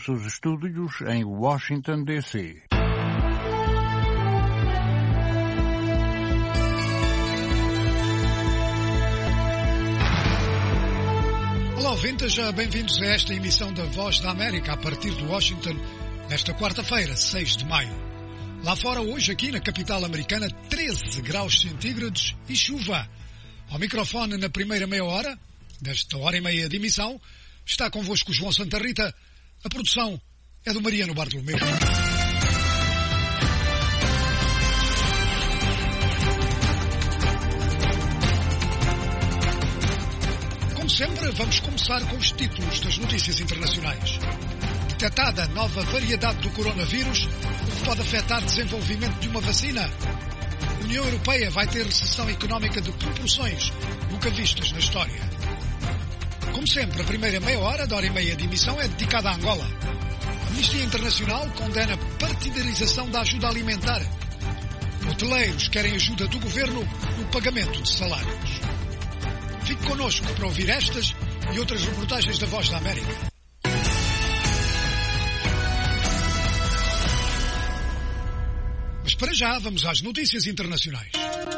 nossos estúdios em Washington, D.C. Olá, ouvintes, bem-vindos a esta emissão da Voz da América a partir de Washington, nesta quarta-feira, 6 de maio. Lá fora, hoje, aqui na capital americana, 13 graus centígrados e chuva. Ao microfone, na primeira meia hora, desta hora e meia de emissão, está convosco João Santa Rita. A produção é do Mariano Bartolomeu. Como sempre, vamos começar com os títulos das notícias internacionais. Detectada nova variedade do coronavírus, o que pode afetar o desenvolvimento de uma vacina. A União Europeia vai ter recessão económica de proporções nunca vistas na história. Como sempre, a primeira meia hora da hora e meia de emissão é dedicada a Angola. A Amnistia Internacional condena a partidarização da ajuda alimentar. Hoteleiros querem ajuda do governo no pagamento de salários. Fique connosco para ouvir estas e outras reportagens da Voz da América. Mas para já, vamos às notícias internacionais.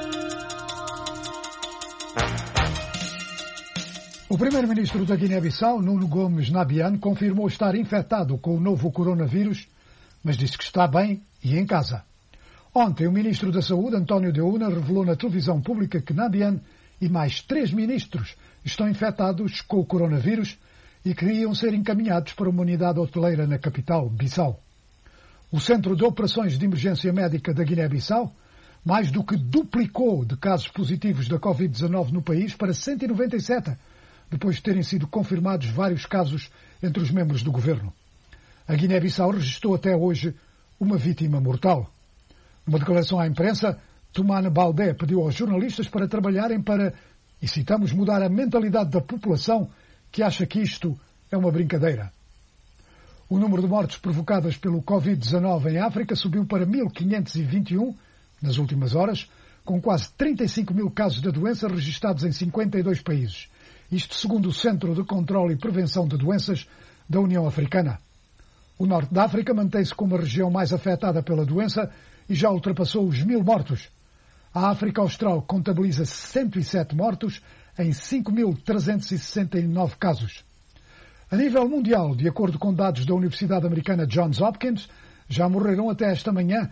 O primeiro-ministro da Guiné-Bissau, Nuno Gomes Nabian, confirmou estar infectado com o novo coronavírus, mas disse que está bem e em casa. Ontem, o ministro da Saúde, António Deúna, revelou na televisão pública que Nabian e mais 3 ministros estão infectados com o coronavírus e que iam ser encaminhados para uma unidade hoteleira na capital, Bissau. O Centro de Operações de Emergência Médica da Guiné-Bissau mais do que duplicou de casos positivos da Covid-19 no país para 197, depois de terem sido confirmados vários casos entre os membros do governo. A Guiné-Bissau registrou até hoje uma vítima mortal. Numa declaração à imprensa, Toumane Baldé pediu aos jornalistas para trabalharem para, e citamos, mudar a mentalidade da população que acha que isto é uma brincadeira. O número de mortes provocadas pelo Covid-19 em África subiu para 1.521 nas últimas horas, com quase 35 mil casos da doença registados em 52 países. Isto segundo o Centro de Controlo e Prevenção de Doenças da União Africana. O norte da África mantém-se como a região mais afetada pela doença e já ultrapassou os 1.000 mortos. A África Austral contabiliza 107 mortos em 5.369 casos. A nível mundial, de acordo com dados da Universidade Americana Johns Hopkins, já morreram até esta manhã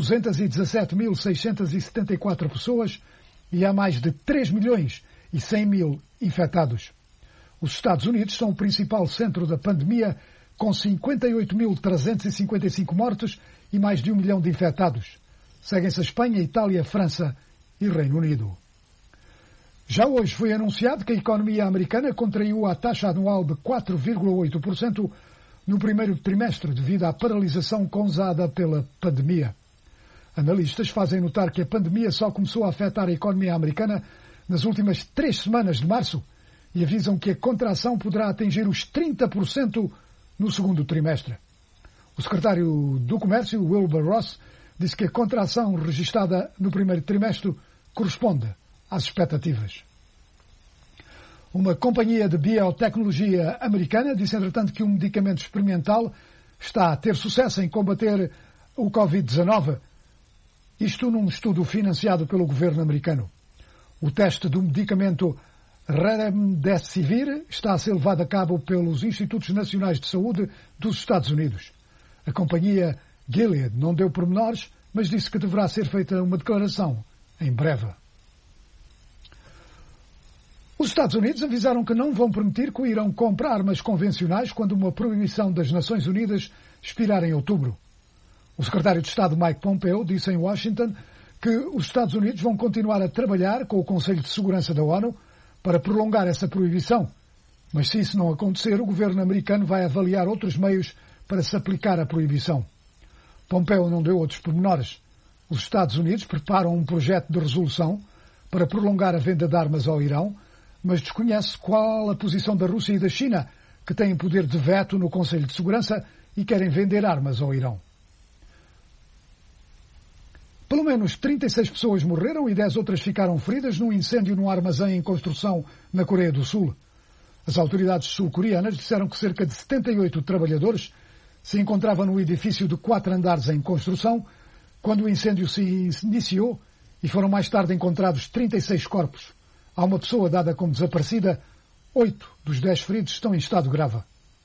217.674 pessoas e há mais de 3 milhões e 100 mil infectados. Os Estados Unidos são o principal centro da pandemia, com 58.355 mortos e mais de 1 milhão de infectados. Seguem-se a Espanha, Itália, França e Reino Unido. Já hoje foi anunciado que a economia americana contraiu a taxa anual de 4,8% no primeiro trimestre devido à paralisação causada pela pandemia. Analistas fazem notar que a pandemia só começou a afetar a economia americana nas últimas 3 semanas de março e avisam que a contração poderá atingir os 30% no segundo trimestre. O secretário do Comércio, Wilbur Ross, disse que a contração registada no primeiro trimestre corresponde às expectativas. Uma companhia de biotecnologia americana disse, entretanto, que um medicamento experimental está a ter sucesso em combater o Covid-19, isto num estudo financiado pelo governo americano. O teste do medicamento Remdesivir está a ser levado a cabo pelos Institutos Nacionais de Saúde dos Estados Unidos. A companhia Gilead não deu pormenores, mas disse que deverá ser feita uma declaração em breve. Os Estados Unidos avisaram que não vão permitir que o Irão compre armas convencionais quando uma proibição das Nações Unidas expirar em outubro. O secretário de Estado Mike Pompeo disse em Washington que os Estados Unidos vão continuar a trabalhar com o Conselho de Segurança da ONU para prolongar essa proibição. Mas se isso não acontecer, o governo americano vai avaliar outros meios para se aplicar a proibição. Pompeo não deu outros pormenores. Os Estados Unidos preparam um projeto de resolução para prolongar a venda de armas ao Irão, mas desconhece qual a posição da Rússia e da China, que têm poder de veto no Conselho de Segurança e querem vender armas ao Irão. Pelo menos 36 pessoas morreram e 10 outras ficaram feridas num incêndio num armazém em construção na Coreia do Sul. As autoridades sul-coreanas disseram que cerca de 78 trabalhadores se encontrava no edifício de 4 andares em construção quando o incêndio se iniciou e foram mais tarde encontrados 36 corpos. Há uma pessoa dada como desaparecida. 8 dos 10 feridos estão em estado grave.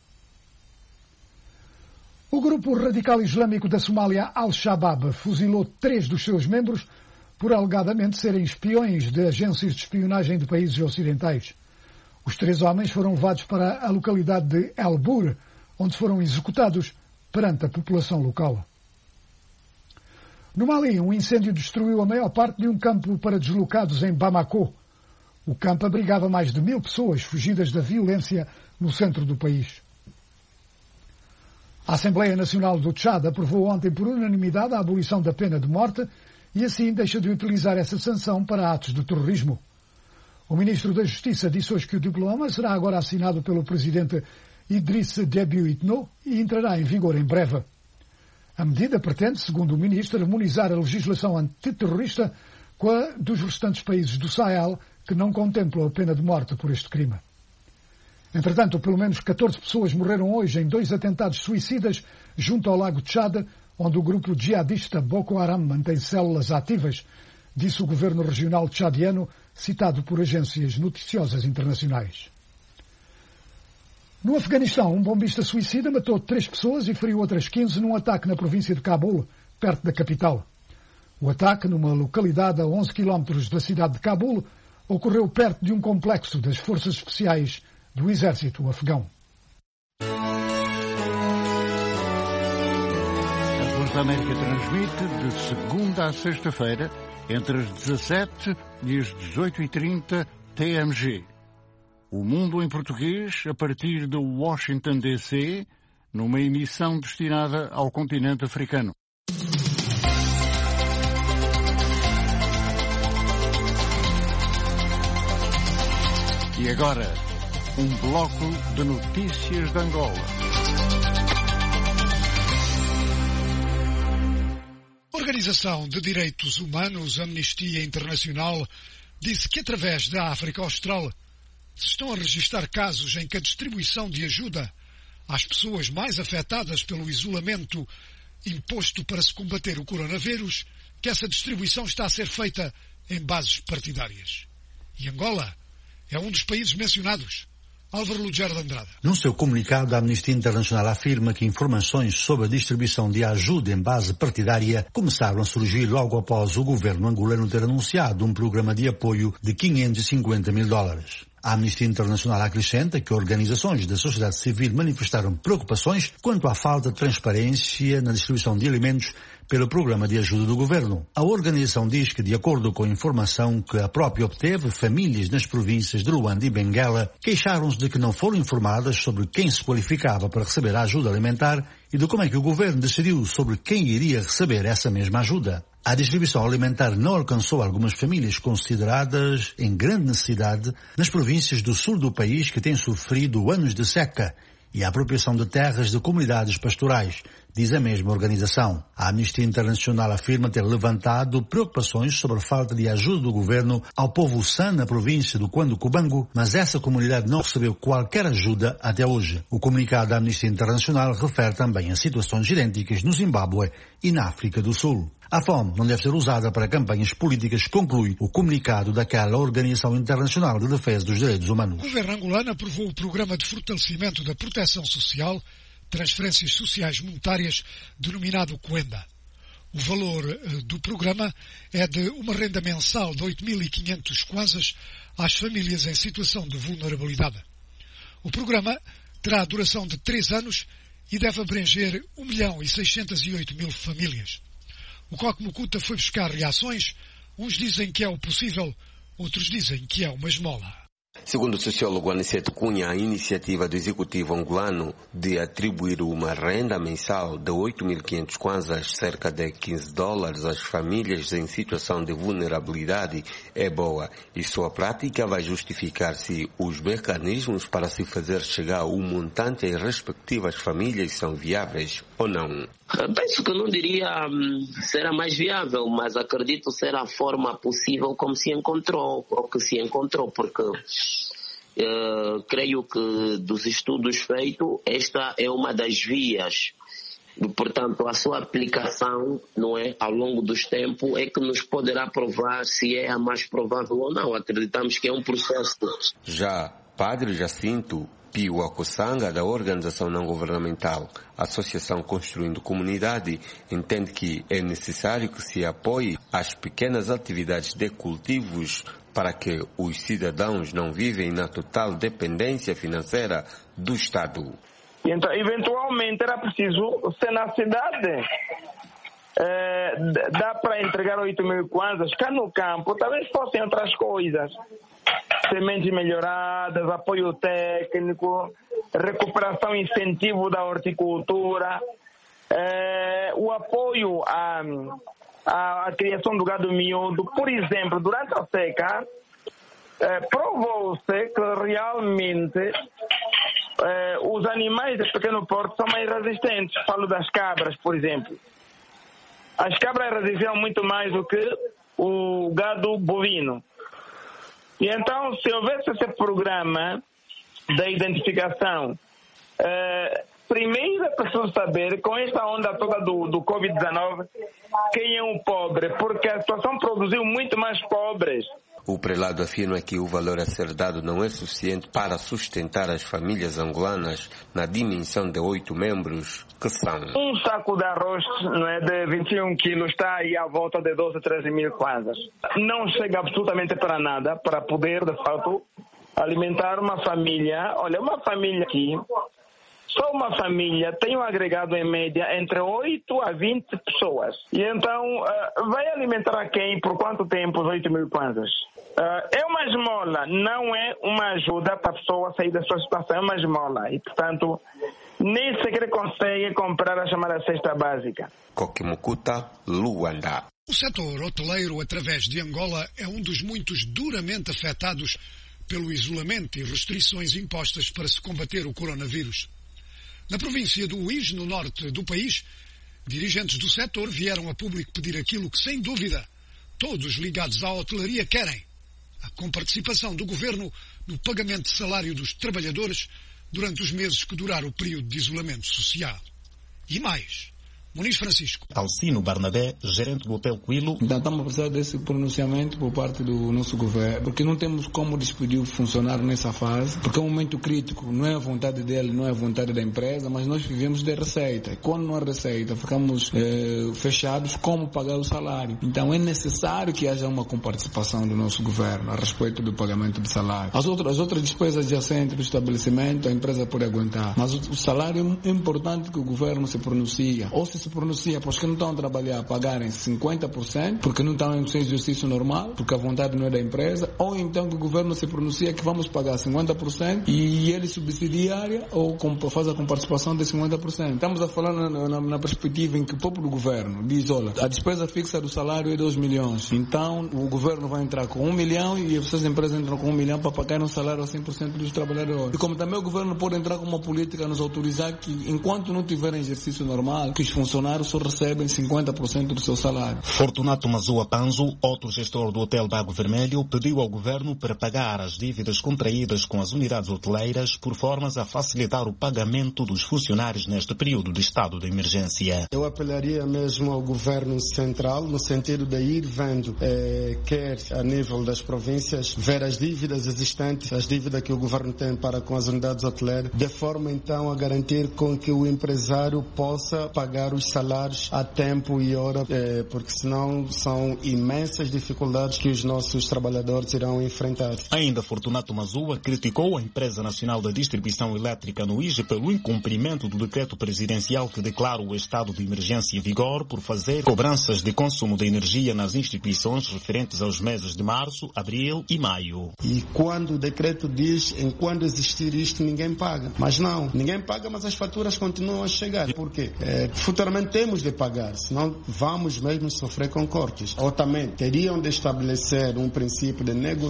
O grupo radical islâmico da Somália, Al-Shabaab, fuzilou 3 dos seus membros por alegadamente serem espiões de agências de espionagem de países ocidentais. Os 3 homens foram levados para a localidade de El Bur, onde foram executados perante a população local. No Mali, um incêndio destruiu a maior parte de um campo para deslocados em Bamako. O campo abrigava mais de 1000 pessoas fugidas da violência no centro do país. A Assembleia Nacional do Tchad aprovou ontem por unanimidade a abolição da pena de morte e assim deixa de utilizar essa sanção para atos de terrorismo. O Ministro da Justiça disse hoje que o diploma será agora assinado pelo Presidente Idriss Déby Itno e entrará em vigor em breve. A medida pretende, segundo o Ministro, harmonizar a legislação antiterrorista com a dos restantes países do Sahel que não contemplam a pena de morte por este crime. Entretanto, pelo menos 14 pessoas morreram hoje em 2 atentados suicidas junto ao lago Tchad, onde o grupo jihadista Boko Haram mantém células ativas, disse o governo regional tchadiano, citado por agências noticiosas internacionais. No Afeganistão, um bombista suicida matou 3 pessoas e feriu outras 15 num ataque na província de Cabul, perto da capital. O ataque, numa localidade a 11 quilómetros da cidade de Cabul, ocorreu perto de um complexo das forças especiais do exército afegão. A Voz da América transmite de segunda a sexta-feira, entre as 17 e as 18h30 TMG. O Mundo em Português, a partir de Washington, D.C., numa emissão destinada ao continente africano. E agora, um bloco de notícias de Angola. A Organização de Direitos Humanos Amnistia Internacional disse que através da África Austral se estão a registrar casos em que a distribuição de ajuda às pessoas mais afetadas pelo isolamento imposto para se combater o coronavírus, que essa distribuição está a ser feita em bases partidárias. E Angola é um dos países mencionados. Álvaro Lugero de Andrade. Num seu comunicado, a Amnistia Internacional afirma que informações sobre a distribuição de ajuda em base partidária começaram a surgir logo após o governo angolano ter anunciado um programa de apoio de $550 mil. A Amnistia Internacional acrescenta que organizações da sociedade civil manifestaram preocupações quanto à falta de transparência na distribuição de alimentos pelo programa de ajuda do governo. A organização diz que, de acordo com a informação que a própria obteve, famílias nas províncias de Luanda e Benguela queixaram-se de que não foram informadas sobre quem se qualificava para receber a ajuda alimentar e de como é que o governo decidiu sobre quem iria receber essa mesma ajuda. A distribuição alimentar não alcançou algumas famílias consideradas em grande necessidade nas províncias do sul do país que têm sofrido anos de seca e a apropriação de terras de comunidades pastorais, diz a mesma organização. A Amnistia Internacional afirma ter levantado preocupações sobre a falta de ajuda do governo ao povo San na província do Cuando-Cubango, mas essa comunidade não recebeu qualquer ajuda até hoje. O comunicado da Amnistia Internacional refere também a situações idênticas no Zimbábue e na África do Sul. A fome não deve ser usada para campanhas políticas, conclui o comunicado daquela Organização Internacional de Defesa dos Direitos Humanos. O governo angolano aprovou o Programa de Fortalecimento da Proteção Social, Transferências Sociais Monetárias, denominado Cuenda. O valor do programa é de uma renda mensal de 8.500 kwanzas às famílias em situação de vulnerabilidade. O programa terá a duração de 3 anos e deve abranger 1.608.000 famílias. O Coque Mucuta foi buscar reações. Uns dizem que é o possível, outros dizem que é uma esmola. Segundo o sociólogo Aniceto Cunha, a iniciativa do executivo angolano de atribuir uma renda mensal de 8.500 kwanzas, cerca de $15, às famílias em situação de vulnerabilidade é boa e sua prática vai justificar se os mecanismos para se fazer chegar o montante em respectivas famílias são viáveis ou não. Penso que não diria será mais viável, mas acredito ser a forma possível como se encontrou, ou que se encontrou, porque creio que dos estudos feitos, esta é uma das vias. Portanto, a sua aplicação, não é, ao longo dos tempos, é que nos poderá provar se é a mais provável ou não. Acreditamos que é um processo. Já Padre Jacinto Pio Akusanga, da organização não-governamental Associação Construindo Comunidade, entende que é necessário que se apoie as pequenas atividades de cultivos para que os cidadãos não vivem na total dependência financeira do Estado. Então, eventualmente era preciso, se na cidade dá para entregar 8.000 kwanzas, cá no campo talvez fossem outras coisas. Sementes melhoradas, apoio técnico, recuperação e incentivo da horticultura, o apoio à criação do gado miúdo. Por exemplo, durante a seca, provou-se que realmente os animais de pequeno porte são mais resistentes. Falo das cabras, por exemplo. As cabras resistiam muito mais do que o gado bovino. E então, se houvesse esse programa da identificação, primeiro é preciso saber, com esta onda toda do Covid-19, quem é o pobre, porque a situação produziu muito mais pobres. O prelado afirma que o valor a ser dado não é suficiente para sustentar as famílias angolanas na dimensão de 8 membros que são. Um saco de arroz, não é, de 21 quilos está aí à volta de 12 a 13 mil kwanzas. Não chega absolutamente para nada para poder, de fato, alimentar uma família. Olha, uma família aqui, só uma família tem um agregado em média entre 8 a 20 pessoas. E então, vai alimentar a quem, por quanto tempo, os 8.000 kwanzas? É uma esmola, não é uma ajuda para a pessoa sair da sua situação, é uma esmola. E, portanto, nem sequer consegue comprar a chamada cesta básica. Kokimukuta, Luanda. O setor hoteleiro, através de Angola, é um dos muitos duramente afetados pelo isolamento e restrições impostas para se combater o coronavírus. Na província do Uís, no norte do país, dirigentes do setor vieram a público pedir aquilo que, sem dúvida, todos ligados à hotelaria querem: a comparticipação do governo no pagamento de salário dos trabalhadores durante os meses que durar o período de isolamento social. E mais, Muniz Francisco. Alcino Barnabé, gerente do Hotel Quilo. Então, estamos a precisar desse pronunciamento por parte do nosso governo, porque não temos como despedir o funcionário nessa fase, porque é um momento crítico, não é a vontade dele, não é a vontade da empresa, mas nós vivemos de receita. Quando não há receita, ficamos fechados, como pagar o salário. Então, é necessário que haja uma comparticipação do nosso governo a respeito do pagamento do salário. As outras despesas adjacentes do estabelecimento, a empresa pode aguentar, mas o salário é importante que o governo se pronuncie, ou se pronuncia para os que não estão a trabalhar pagarem 50%, porque não estão em seu exercício normal, porque a vontade não é da empresa, ou então que o governo se pronuncia que vamos pagar 50% e ele subsidiária ou faz a comparticipação de 50%. Estamos a falar na perspectiva em que o próprio governo diz: olha, a despesa fixa do salário é 2 milhões, então o governo vai entrar com 1 milhão e essas empresas entram com 1 milhão para pagar um salário a 100% dos trabalhadores. E como também o governo pode entrar com uma política a nos autorizar que, enquanto não tiverem exercício normal, que os funcionários só recebem 50% do seu salário. Fortunato Mazua Panzo, outro gestor do Hotel Bago Vermelho, pediu ao governo para pagar as dívidas contraídas com as unidades hoteleiras por formas a facilitar o pagamento dos funcionários neste período de estado de emergência. Eu apelaria mesmo ao governo central, no sentido de ir vendo, quer a nível das províncias, ver as dívidas existentes, as dívidas que o governo tem para com as unidades hoteleiras, de forma então a garantir com que o empresário possa pagar os salários a tempo e hora, porque senão são imensas dificuldades que os nossos trabalhadores irão enfrentar. Ainda Fortunato Mazua criticou a Empresa Nacional da Distribuição Elétrica no IGE pelo incumprimento do decreto presidencial que declara o estado de emergência em vigor por fazer cobranças de consumo de energia nas instituições referentes aos meses de março, abril e maio. E quando o decreto diz, enquanto existir isto, ninguém paga. Mas não, ninguém paga, mas as faturas continuam a chegar. Por quê? Futuramente também temos de pagar, senão vamos mesmo sofrer com cortes. Ou também teriam de estabelecer um princípio de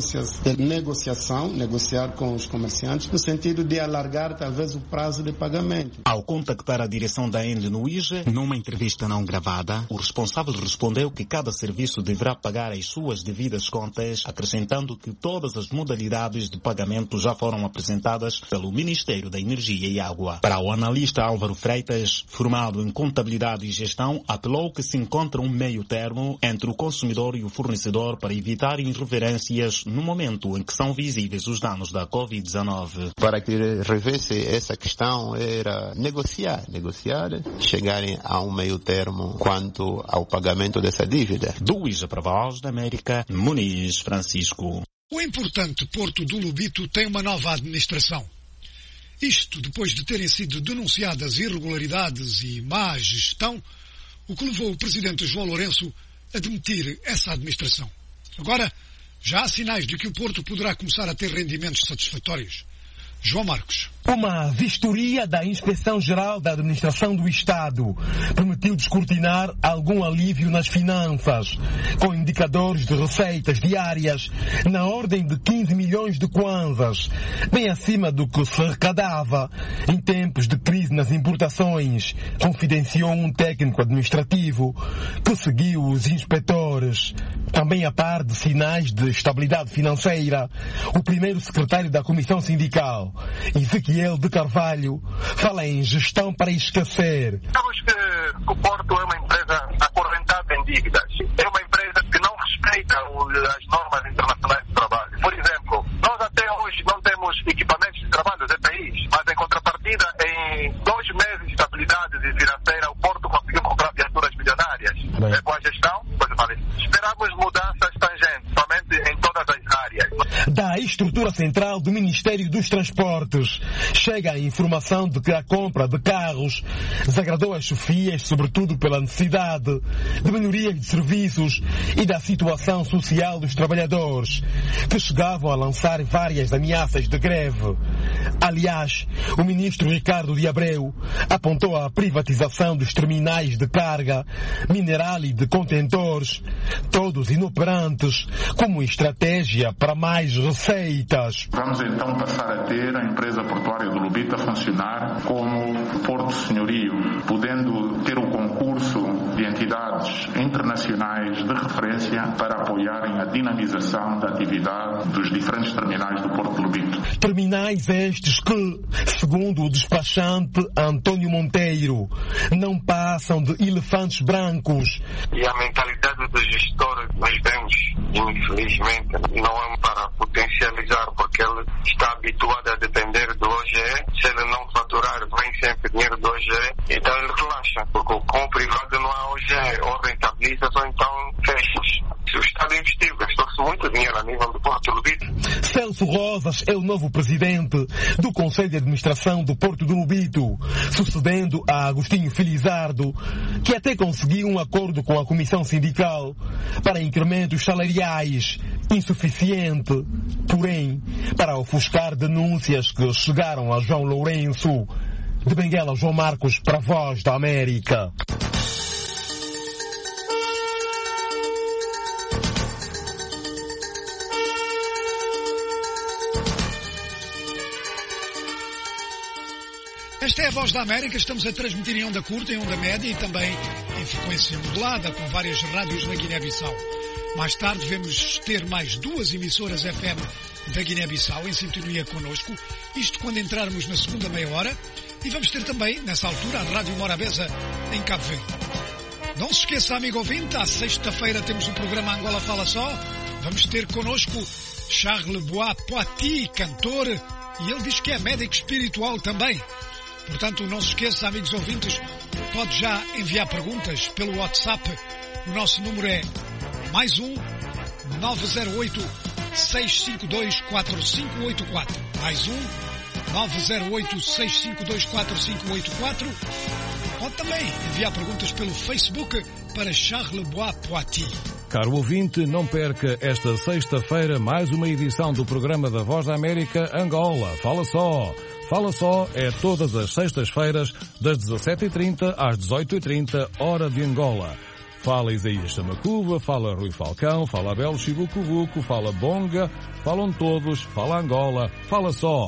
negociação, negociar com os comerciantes, no sentido de alargar talvez o prazo de pagamento. Ao contactar a direção da ENDE no IJE, numa entrevista não gravada, o responsável respondeu que cada serviço deverá pagar as suas devidas contas, acrescentando que todas as modalidades de pagamento já foram apresentadas pelo Ministério da Energia e Água. Para o analista Álvaro Freitas, formado em contabilidade e gestão, apelou que se encontra um meio termo entre o consumidor e o fornecedor para evitar interferências no momento em que são visíveis os danos da Covid-19. Para que revesse essa questão era negociar, chegarem a um meio termo quanto ao pagamento dessa dívida. Do IJE para a Voz da América, Muniz Francisco. O importante Porto do Lobito tem uma nova administração. Isto depois de terem sido denunciadas irregularidades e má gestão, o que levou o presidente João Lourenço a demitir essa administração. Agora, já há sinais de que o Porto poderá começar a ter rendimentos satisfatórios. João Marcos. Uma vistoria da Inspeção-Geral da Administração do Estado permitiu descortinar algum alívio nas finanças, com indicadores de receitas diárias na ordem de 15 milhões de kwanzas, bem acima do que se arrecadava em tempos de crise nas importações, confidenciou um técnico administrativo que seguiu os inspetores. Também a par de sinais de estabilidade financeira, o primeiro secretário da Comissão Sindical, Ezequiel de Carvalho, fala em gestão para esquecer. Sabemos que o Porto é uma empresa acorrentada em dívidas. É uma empresa que não respeita as normas internacionais de trabalho. Por exemplo, nós até hoje não temos equipamentos de trabalho, EPIs, mas em contrapartida, em 2 meses de estabilidade financeira, o Porto conseguiu comprar viaturas milionárias. É boa gestão? Pois eu falei. Esperamos mudanças tangentes, somente em todas as áreas. Da estrutura central do Ministério dos Transportes chega a informação de que a compra de carros desagradou as chefias, sobretudo pela necessidade de melhorias de serviços e da situação social dos trabalhadores, que chegavam a lançar várias ameaças de greve. Aliás, o ministro Ricardo de Abreu apontou a privatização dos terminais de carga, mineral e de contentores, todos inoperantes, como estratégia para mais receitas. Vamos então passar a ter a empresa portuária do Lobito a funcionar como Porto Senhorio, podendo ter o concurso de entidades internacionais de referência para apoiarem a dinamização da atividade dos diferentes terminais do Porto do Lobito. Terminais estes que, segundo o despachante António Monteiro, não passam de elefantes brancos. E a mentalidade do gestor nós vemos, infelizmente, não é para potencializar, porque ele está habituado a depender do OGE. Se ele não faturar, vem sempre dinheiro do OGE, então ele relaxa, porque com o privado não há OGE, ou rentabiliza ou então fecha. Se o Estado investiu, gastou-se muito dinheiro a nível do Porto do Lobito. Celso Rosas é o novo presidente do Conselho de Administração do Porto do Lobito, sucedendo a Agostinho Felizardo, que até conseguiu um acordo com a Comissão Sindical para incrementos salariais, insuficiente, porém, para ofuscar denúncias que chegaram a João Lourenço. De Benguela, João Marcos, para a Voz da América. Esta é a Voz da América, estamos a transmitir em onda curta, em onda média e também em frequência modulada com várias rádios na Guiné-Bissau. Mais tarde vamos ter mais 2 emissoras FM da Guiné-Bissau em sintonia connosco, isto quando entrarmos na segunda meia hora, e vamos ter também, nessa altura, a Rádio Morabeza em Cabo Verde. Não se esqueça, amigo ouvinte, à sexta-feira temos o programa Angola Fala Só, vamos ter connosco Charles Bois Poiti, cantor, e ele diz que é médico espiritual também. Portanto, não se esqueça, amigos ouvintes, pode já enviar perguntas pelo WhatsApp. O nosso número é +1 908 652 4584. +1 908 652 4584. Pode também enviar perguntas pelo Facebook para Charlebois Poiti. Caro ouvinte, não perca esta sexta-feira mais uma edição do programa da Voz da América Angola. Fala só! Fala só é todas as sextas-feiras, das 17h30 às 18h30, hora de Angola. Fala Isaías Chamacuva, fala Rui Falcão, fala Abel Chibucubuco, fala Bonga, falam todos, fala Angola, fala só!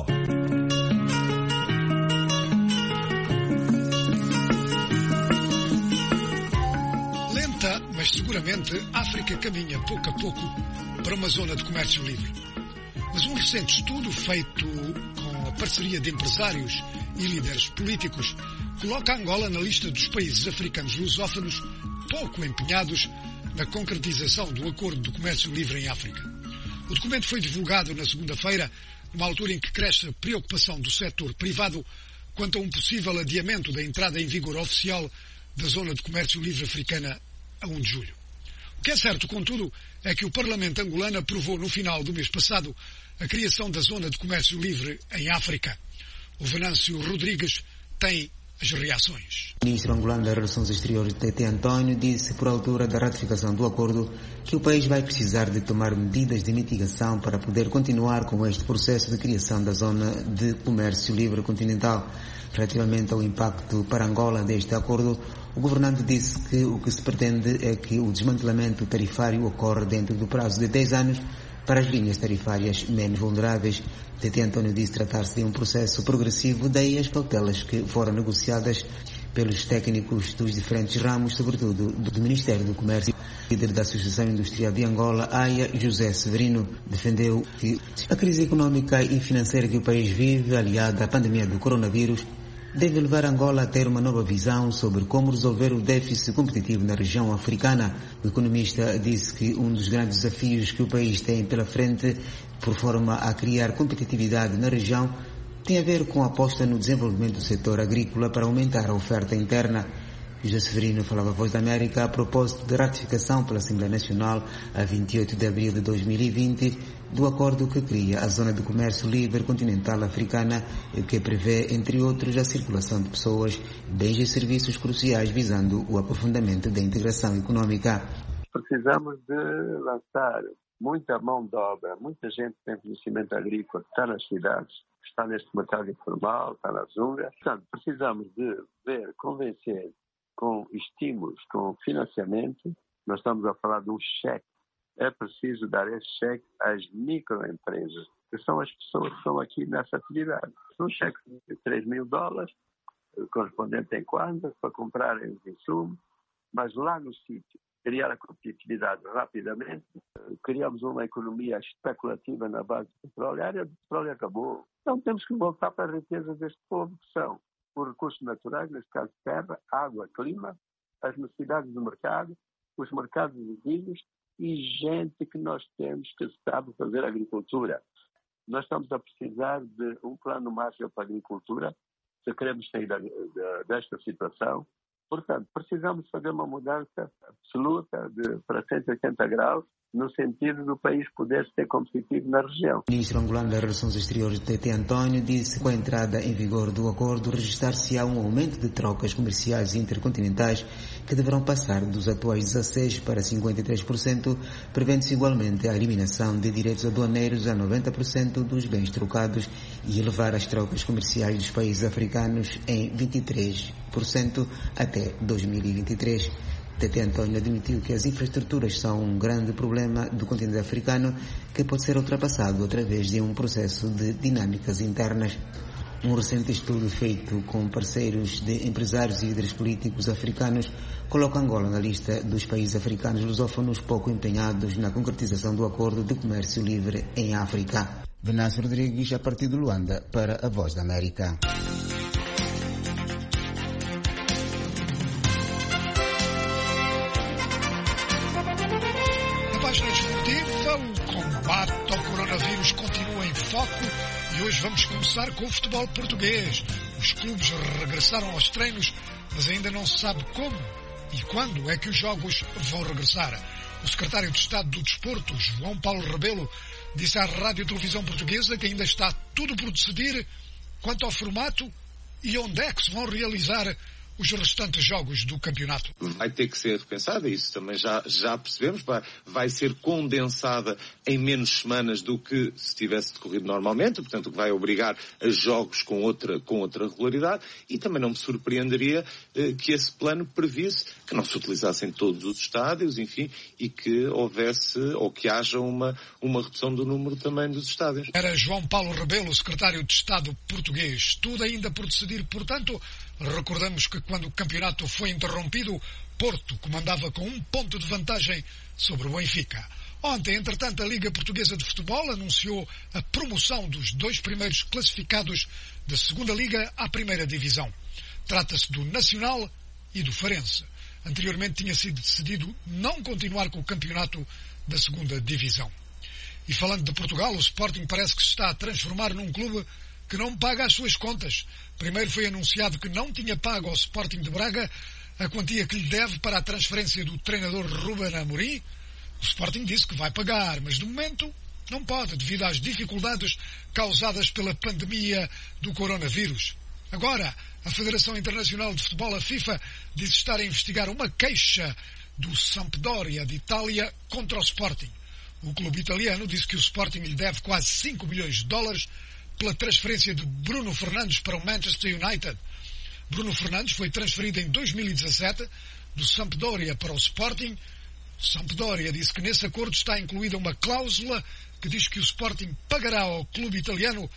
Lenta, mas seguramente, a África caminha pouco a pouco para uma zona de comércio livre. Mas um recente estudo feito com a parceria de empresários e líderes políticos coloca Angola na lista dos países africanos lusófonos pouco empenhados na concretização do Acordo de Comércio Livre em África. O documento foi divulgado na segunda-feira, numa altura em que cresce a preocupação do setor privado quanto a um possível adiamento da entrada em vigor oficial da Zona de Comércio Livre Africana a 1 de julho. O que é certo, contudo, é que o Parlamento angolano aprovou no final do mês passado a criação da Zona de Comércio Livre em África. O Venâncio Rodrigues tem as reações. O ministro angolano das Relações Exteriores, Tete António, disse por altura da ratificação do acordo que o país vai precisar de tomar medidas de mitigação para poder continuar com este processo de criação da Zona de Comércio Livre Continental. Relativamente ao impacto para Angola deste acordo, o governante disse que o que se pretende é que o desmantelamento tarifário ocorra dentro do prazo de 10 anos para as linhas tarifárias menos vulneráveis. Tete António disse tratar-se de um processo progressivo, daí as cautelas que foram negociadas pelos técnicos dos diferentes ramos, sobretudo do Ministério do Comércio. O líder da Associação Industrial de Angola, AIA, José Severino, defendeu que a crise económica e financeira que o país vive, aliada à pandemia do coronavírus, deve levar Angola a ter uma nova visão sobre como resolver o déficit competitivo na região africana. O economista disse que um dos grandes desafios que o país tem pela frente, por forma a criar competitividade na região, tem a ver com a aposta no desenvolvimento do setor agrícola para aumentar a oferta interna. José Severino falava à Voz da América a propósito da ratificação pela Assembleia Nacional, a 28 de abril de 2020, do acordo que cria a Zona de Comércio Livre Continental Africana e que prevê, entre outros, a circulação de pessoas, bens e serviços cruciais visando o aprofundamento da integração econômica. Precisamos de lançar muita mão de obra, muita gente que tem conhecimento agrícola, que está nas cidades, que está neste mercado informal, está na zunga. Portanto, precisamos de ver, convencer com estímulos, com financiamento. Nós estamos a falar de um cheque. É preciso dar esse cheque às microempresas, que são as pessoas que estão aqui nessa atividade. Um cheque de $3.000, correspondente em kwanza, para comprarem os insumos, mas lá no sítio, criar a competitividade rapidamente. Criamos uma economia especulativa na base petrolífera, o petróleo acabou. Então temos que voltar para a riqueza deste povo, que são os recursos naturais, neste caso terra, água, clima, as necessidades do mercado, os mercados vizinhos e gente que nós temos que sabe fazer agricultura. Nós estamos a precisar de um plano Marshall para a agricultura, se queremos sair desta situação. Portanto, precisamos fazer uma mudança absoluta para 180 graus, no sentido do país poder ser competitivo na região. O ministro angolano das Relações Exteriores, Tete António, disse que com a entrada em vigor do acordo registrar-se-á um aumento de trocas comerciais intercontinentais que deverão passar dos atuais 16% para 53%, prevendo-se igualmente a eliminação de direitos aduaneiros a 90% dos bens trocados e elevar as trocas comerciais dos países africanos em 23% até 2023. Tete António admitiu que as infraestruturas são um grande problema do continente africano que pode ser ultrapassado através de um processo de dinâmicas internas. Um recente estudo feito com parceiros de empresários e líderes políticos africanos coloca Angola na lista dos países africanos lusófonos pouco empenhados na concretização do Acordo de Comércio Livre em África. Venâncio Rodrigues, a partir de Luanda, para a Voz da América. O combate ao coronavírus continua em foco e hoje vamos começar com o futebol português. Os clubes regressaram aos treinos, mas ainda não se sabe como e quando é que os jogos vão regressar. O secretário de Estado do Desporto, João Paulo Rebelo, disse à Rádio e Televisão Portuguesa que ainda está tudo por decidir quanto ao formato e onde é que se vão realizar os restantes jogos do campeonato. Vai ter que ser repensada, isso também já percebemos, vai ser condensada em menos semanas do que se tivesse decorrido normalmente, portanto vai obrigar a jogos com outra regularidade, e também não me surpreenderia que esse plano previsse que não se utilizassem todos os estádios, enfim, e que houvesse ou que haja uma redução do número também dos estádios. Era João Paulo Rebelo, secretário de Estado português. Tudo ainda por decidir, portanto. Recordamos que quando o campeonato foi interrompido, Porto comandava com 1 ponto de vantagem sobre o Benfica. Ontem, entretanto, a Liga Portuguesa de Futebol anunciou a promoção dos 2 primeiros classificados da 2ª Liga à 1ª Divisão. Trata-se do Nacional e do Farense. Anteriormente tinha sido decidido não continuar com o campeonato da 2ª Divisão. E falando de Portugal, o Sporting parece que se está a transformar num clube que não paga as suas contas. Primeiro foi anunciado que não tinha pago ao Sporting de Braga a quantia que lhe deve para a transferência do treinador Ruben Amorim. O Sporting disse que vai pagar, mas de momento não pode, devido às dificuldades causadas pela pandemia do coronavírus. Agora, a Federação Internacional de Futebol, a FIFA, diz estar a investigar uma queixa do Sampdoria de Itália contra o Sporting. O clube italiano disse que o Sporting lhe deve quase 5 milhões de dólares pela transferência de Bruno Fernandes para o Manchester United. Bruno Fernandes foi transferido em 2017 do Sampdoria para o Sporting. O Sampdoria disse que nesse acordo está incluída uma cláusula que diz que o Sporting pagará ao clube italiano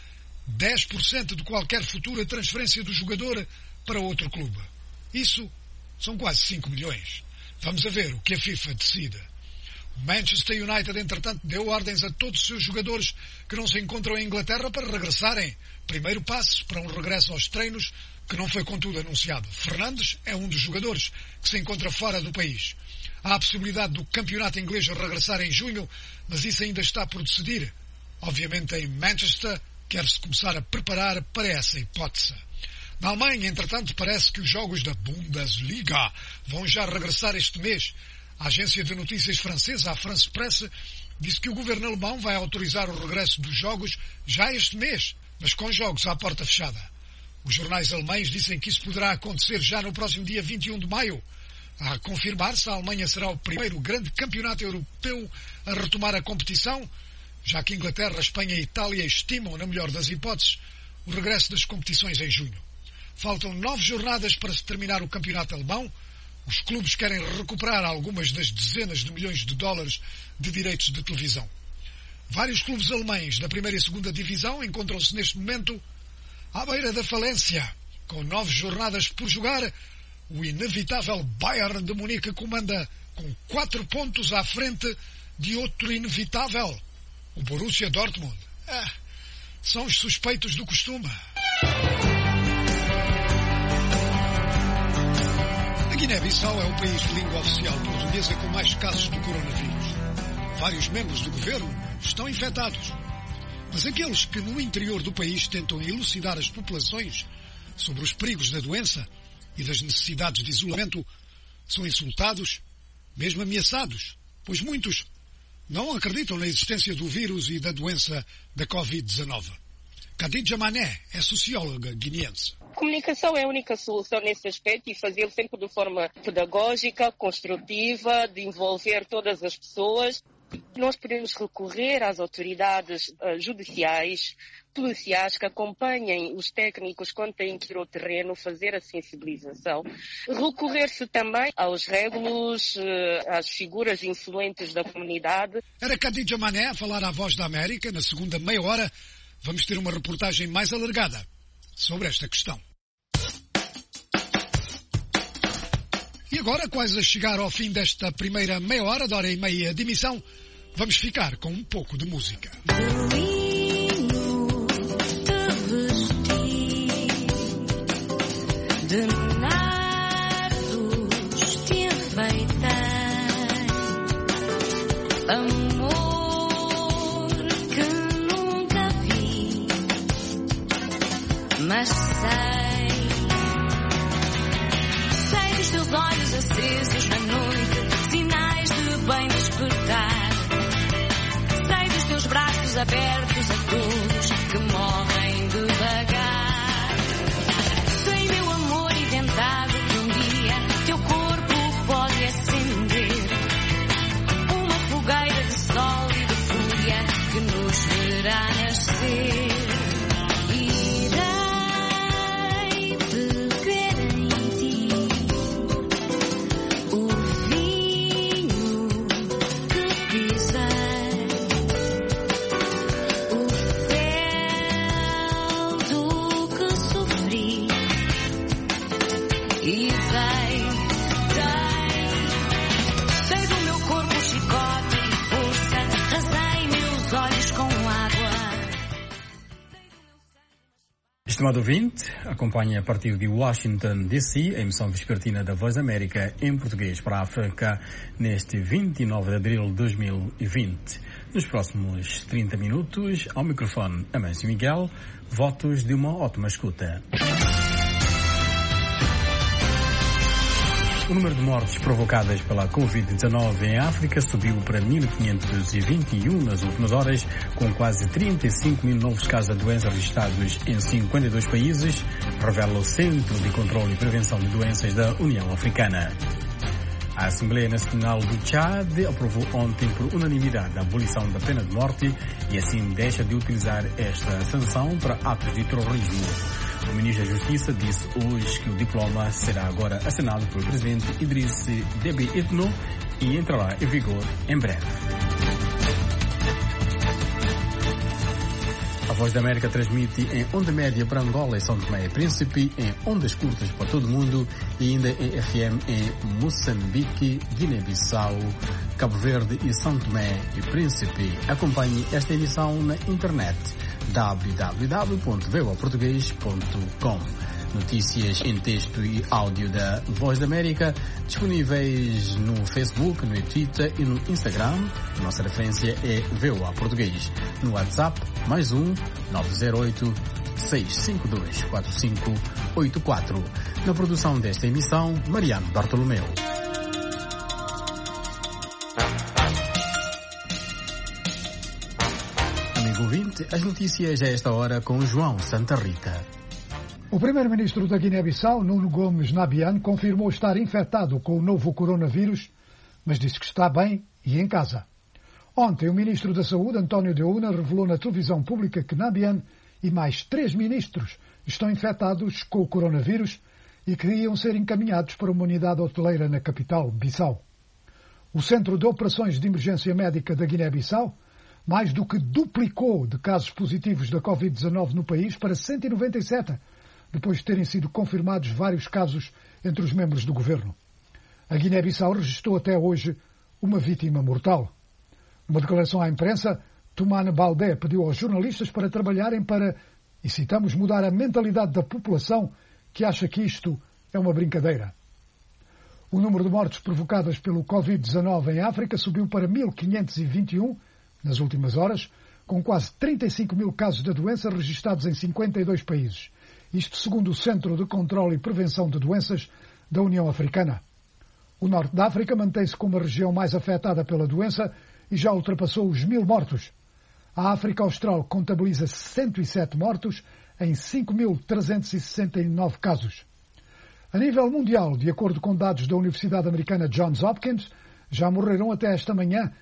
10% de qualquer futura transferência do jogador para outro clube. Isso são quase 5 milhões. Vamos a ver o que a FIFA decide. O Manchester United, entretanto, deu ordens a todos os seus jogadores que não se encontram em Inglaterra para regressarem. Primeiro passo para um regresso aos treinos, que não foi contudo anunciado. Fernandes é um dos jogadores que se encontra fora do país. Há a possibilidade do campeonato inglês regressar em junho, mas isso ainda está por decidir. Obviamente em Manchester quer-se começar a preparar para essa hipótese. Na Alemanha, entretanto, parece que os jogos da Bundesliga vão já regressar este mês. A agência de notícias francesa, a France Presse, disse que o governo alemão vai autorizar o regresso dos jogos já este mês, mas com jogos à porta fechada. Os jornais alemães dizem que isso poderá acontecer já no próximo dia 21 de maio. A confirmar-se, a Alemanha será o primeiro grande campeonato europeu a retomar a competição, já que Inglaterra, Espanha e Itália estimam, na melhor das hipóteses, o regresso das competições em junho. Faltam 9 jornadas para se terminar o campeonato alemão. Os clubes querem recuperar algumas das dezenas de milhões de dólares de direitos de televisão. Vários clubes alemães da 1ª e 2ª Divisão encontram-se neste momento à beira da falência. Com 9 jornadas por jogar, o inevitável Bayern de Munique comanda com 4 pontos à frente de outro inevitável, o Borussia Dortmund. São os suspeitos do costume. Guiné-Bissau é o país de língua oficial portuguesa com mais casos do coronavírus. Vários membros do governo estão infectados. Mas aqueles que no interior do país tentam elucidar as populações sobre os perigos da doença e das necessidades de isolamento são insultados, mesmo ameaçados, pois muitos não acreditam na existência do vírus e da doença da Covid-19. Khadija Mané é socióloga guineense. Comunicação é a única solução nesse aspecto e fazê-lo sempre de forma pedagógica, construtiva, de envolver todas as pessoas. Nós podemos recorrer às autoridades judiciais, policiais, que acompanhem os técnicos quando têm que ir ao terreno fazer a sensibilização. Recorrer-se também aos régulos, às figuras influentes da comunidade. Era Khadija Mané a falar à Voz da América. Na segunda meia hora vamos ter uma reportagem mais alargada sobre esta questão. E agora, quase a chegar ao fim desta primeira meia hora, de hora e meia de emissão, vamos ficar com um pouco de música. De nardos te enfeitei, amor que nunca vi, mas sei dos teus olhos acesos na noite, sinais de bem despertar. Sei dos teus braços abertos a todos que morrem devagar. Sei, meu amor inventado, que Estimado ouvinte, acompanhe a partir de Washington, D.C., a emissão vespertina da Voz da América em português para a África neste 29 de abril de 2020. Nos próximos 30 minutos, ao microfone Amâncio Miguel, votos de uma ótima escuta. O número de mortes provocadas pela Covid-19 em África subiu para 1.521 nas últimas horas, com quase 35 mil novos casos de doença registrados em 52 países, revela o Centro de Controlo e Prevenção de Doenças da União Africana. A Assembleia Nacional do Tchad aprovou ontem por unanimidade a abolição da pena de morte e assim deixa de utilizar esta sanção para atos de terrorismo. O Ministro da Justiça disse hoje que o diploma será agora assinado pelo Presidente Idriss Déby Itno e entrará em vigor em breve. A Voz da América transmite em onda média para Angola e São Tomé e Príncipe, em ondas curtas para todo o mundo e ainda em FM em Moçambique, Guiné-Bissau, Cabo Verde e São Tomé e Príncipe. Acompanhe esta emissão na internet www.voaportugues.com. Notícias em texto e áudio da Voz da América disponíveis no Facebook, no Twitter e no Instagram. Nossa referência é VOA Português. No WhatsApp, mais 908-652-4584. Na produção desta emissão, Mariano Bartolomeu. Amigo ouvinte, as notícias a esta hora com João Santa Rita. O primeiro-ministro da Guiné-Bissau, Nuno Gomes Nabian, confirmou estar infectado com o novo coronavírus, mas disse que está bem e em casa. Ontem, o ministro da Saúde, António Deúna, revelou na televisão pública que Nabian e mais 3 ministros estão infectados com o coronavírus e que iam ser encaminhados para uma unidade hoteleira na capital, Bissau. O Centro de Operações de Emergência Médica da Guiné-Bissau mais do que duplicou de casos positivos da Covid-19 no país para 197, depois de terem sido confirmados vários casos entre os membros do governo. A Guiné-Bissau registrou até hoje uma vítima mortal. Numa declaração à imprensa, Toumane Baldé pediu aos jornalistas para trabalharem para, e citamos, mudar a mentalidade da população que acha que isto é uma brincadeira. O número de mortes provocadas pelo Covid-19 em África subiu para 1.521 nas últimas horas, com quase 35 mil casos da doença registrados em 52 países. Isto segundo o Centro de Controlo e Prevenção de Doenças da União Africana. O norte da África mantém-se como a região mais afetada pela doença e já ultrapassou os 1.000 mortos. A África Austral contabiliza 107 mortos em 5.369 casos. A nível mundial, de acordo com dados da Universidade Americana Johns Hopkins, já morreram até esta manhã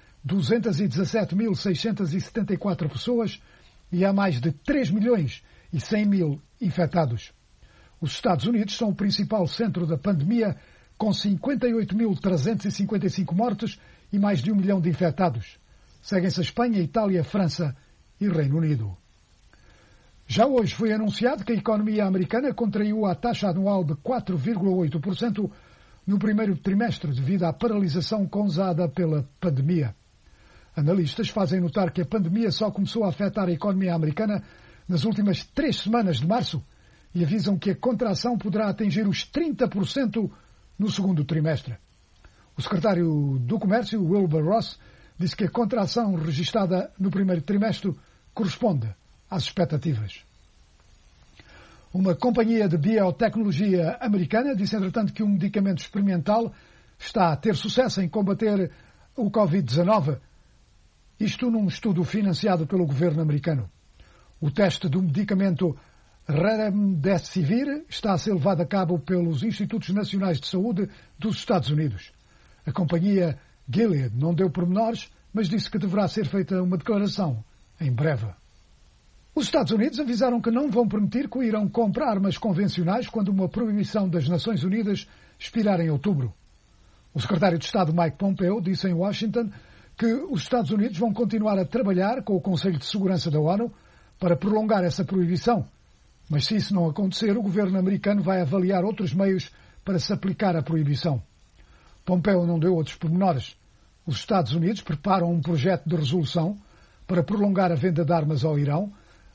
217.674 pessoas e há mais de 3.100.000 infectados. Os Estados Unidos são o principal centro da pandemia, com 58.355 mortos e mais de 1 milhão de infectados. Seguem-se a Espanha, Itália, França e Reino Unido. Já hoje foi anunciado que a economia americana contraiu a taxa anual de 4,8% no primeiro trimestre devido à paralisação causada pela pandemia. Analistas fazem notar que a pandemia só começou a afetar a economia americana nas últimas 3 semanas de março e avisam que a contração poderá atingir os 30% no segundo trimestre. O secretário do Comércio, Wilbur Ross, disse que a contração registada no primeiro trimestre corresponde às expectativas. Uma companhia de biotecnologia americana disse, entretanto, que um medicamento experimental está a ter sucesso em combater o Covid-19, isto num estudo financiado pelo governo americano. O teste do medicamento Remdesivir está a ser levado a cabo pelos Institutos Nacionais de Saúde dos Estados Unidos. A companhia Gilead não deu pormenores, mas disse que deverá ser feita uma declaração em breve. Os Estados Unidos avisaram que não vão permitir que o Irão compre armas convencionais quando uma proibição das Nações Unidas expirar em outubro. O secretário de Estado Mike Pompeo disse em Washington que os Estados Unidos vão continuar a trabalhar com o Conselho de Segurança da ONU para prolongar essa proibição. Mas se isso não acontecer, o governo americano vai avaliar outros meios para se aplicar a proibição. Pompeo não deu outros pormenores. Os Estados Unidos preparam um projeto de resolução para prolongar a venda de armas ao Irão,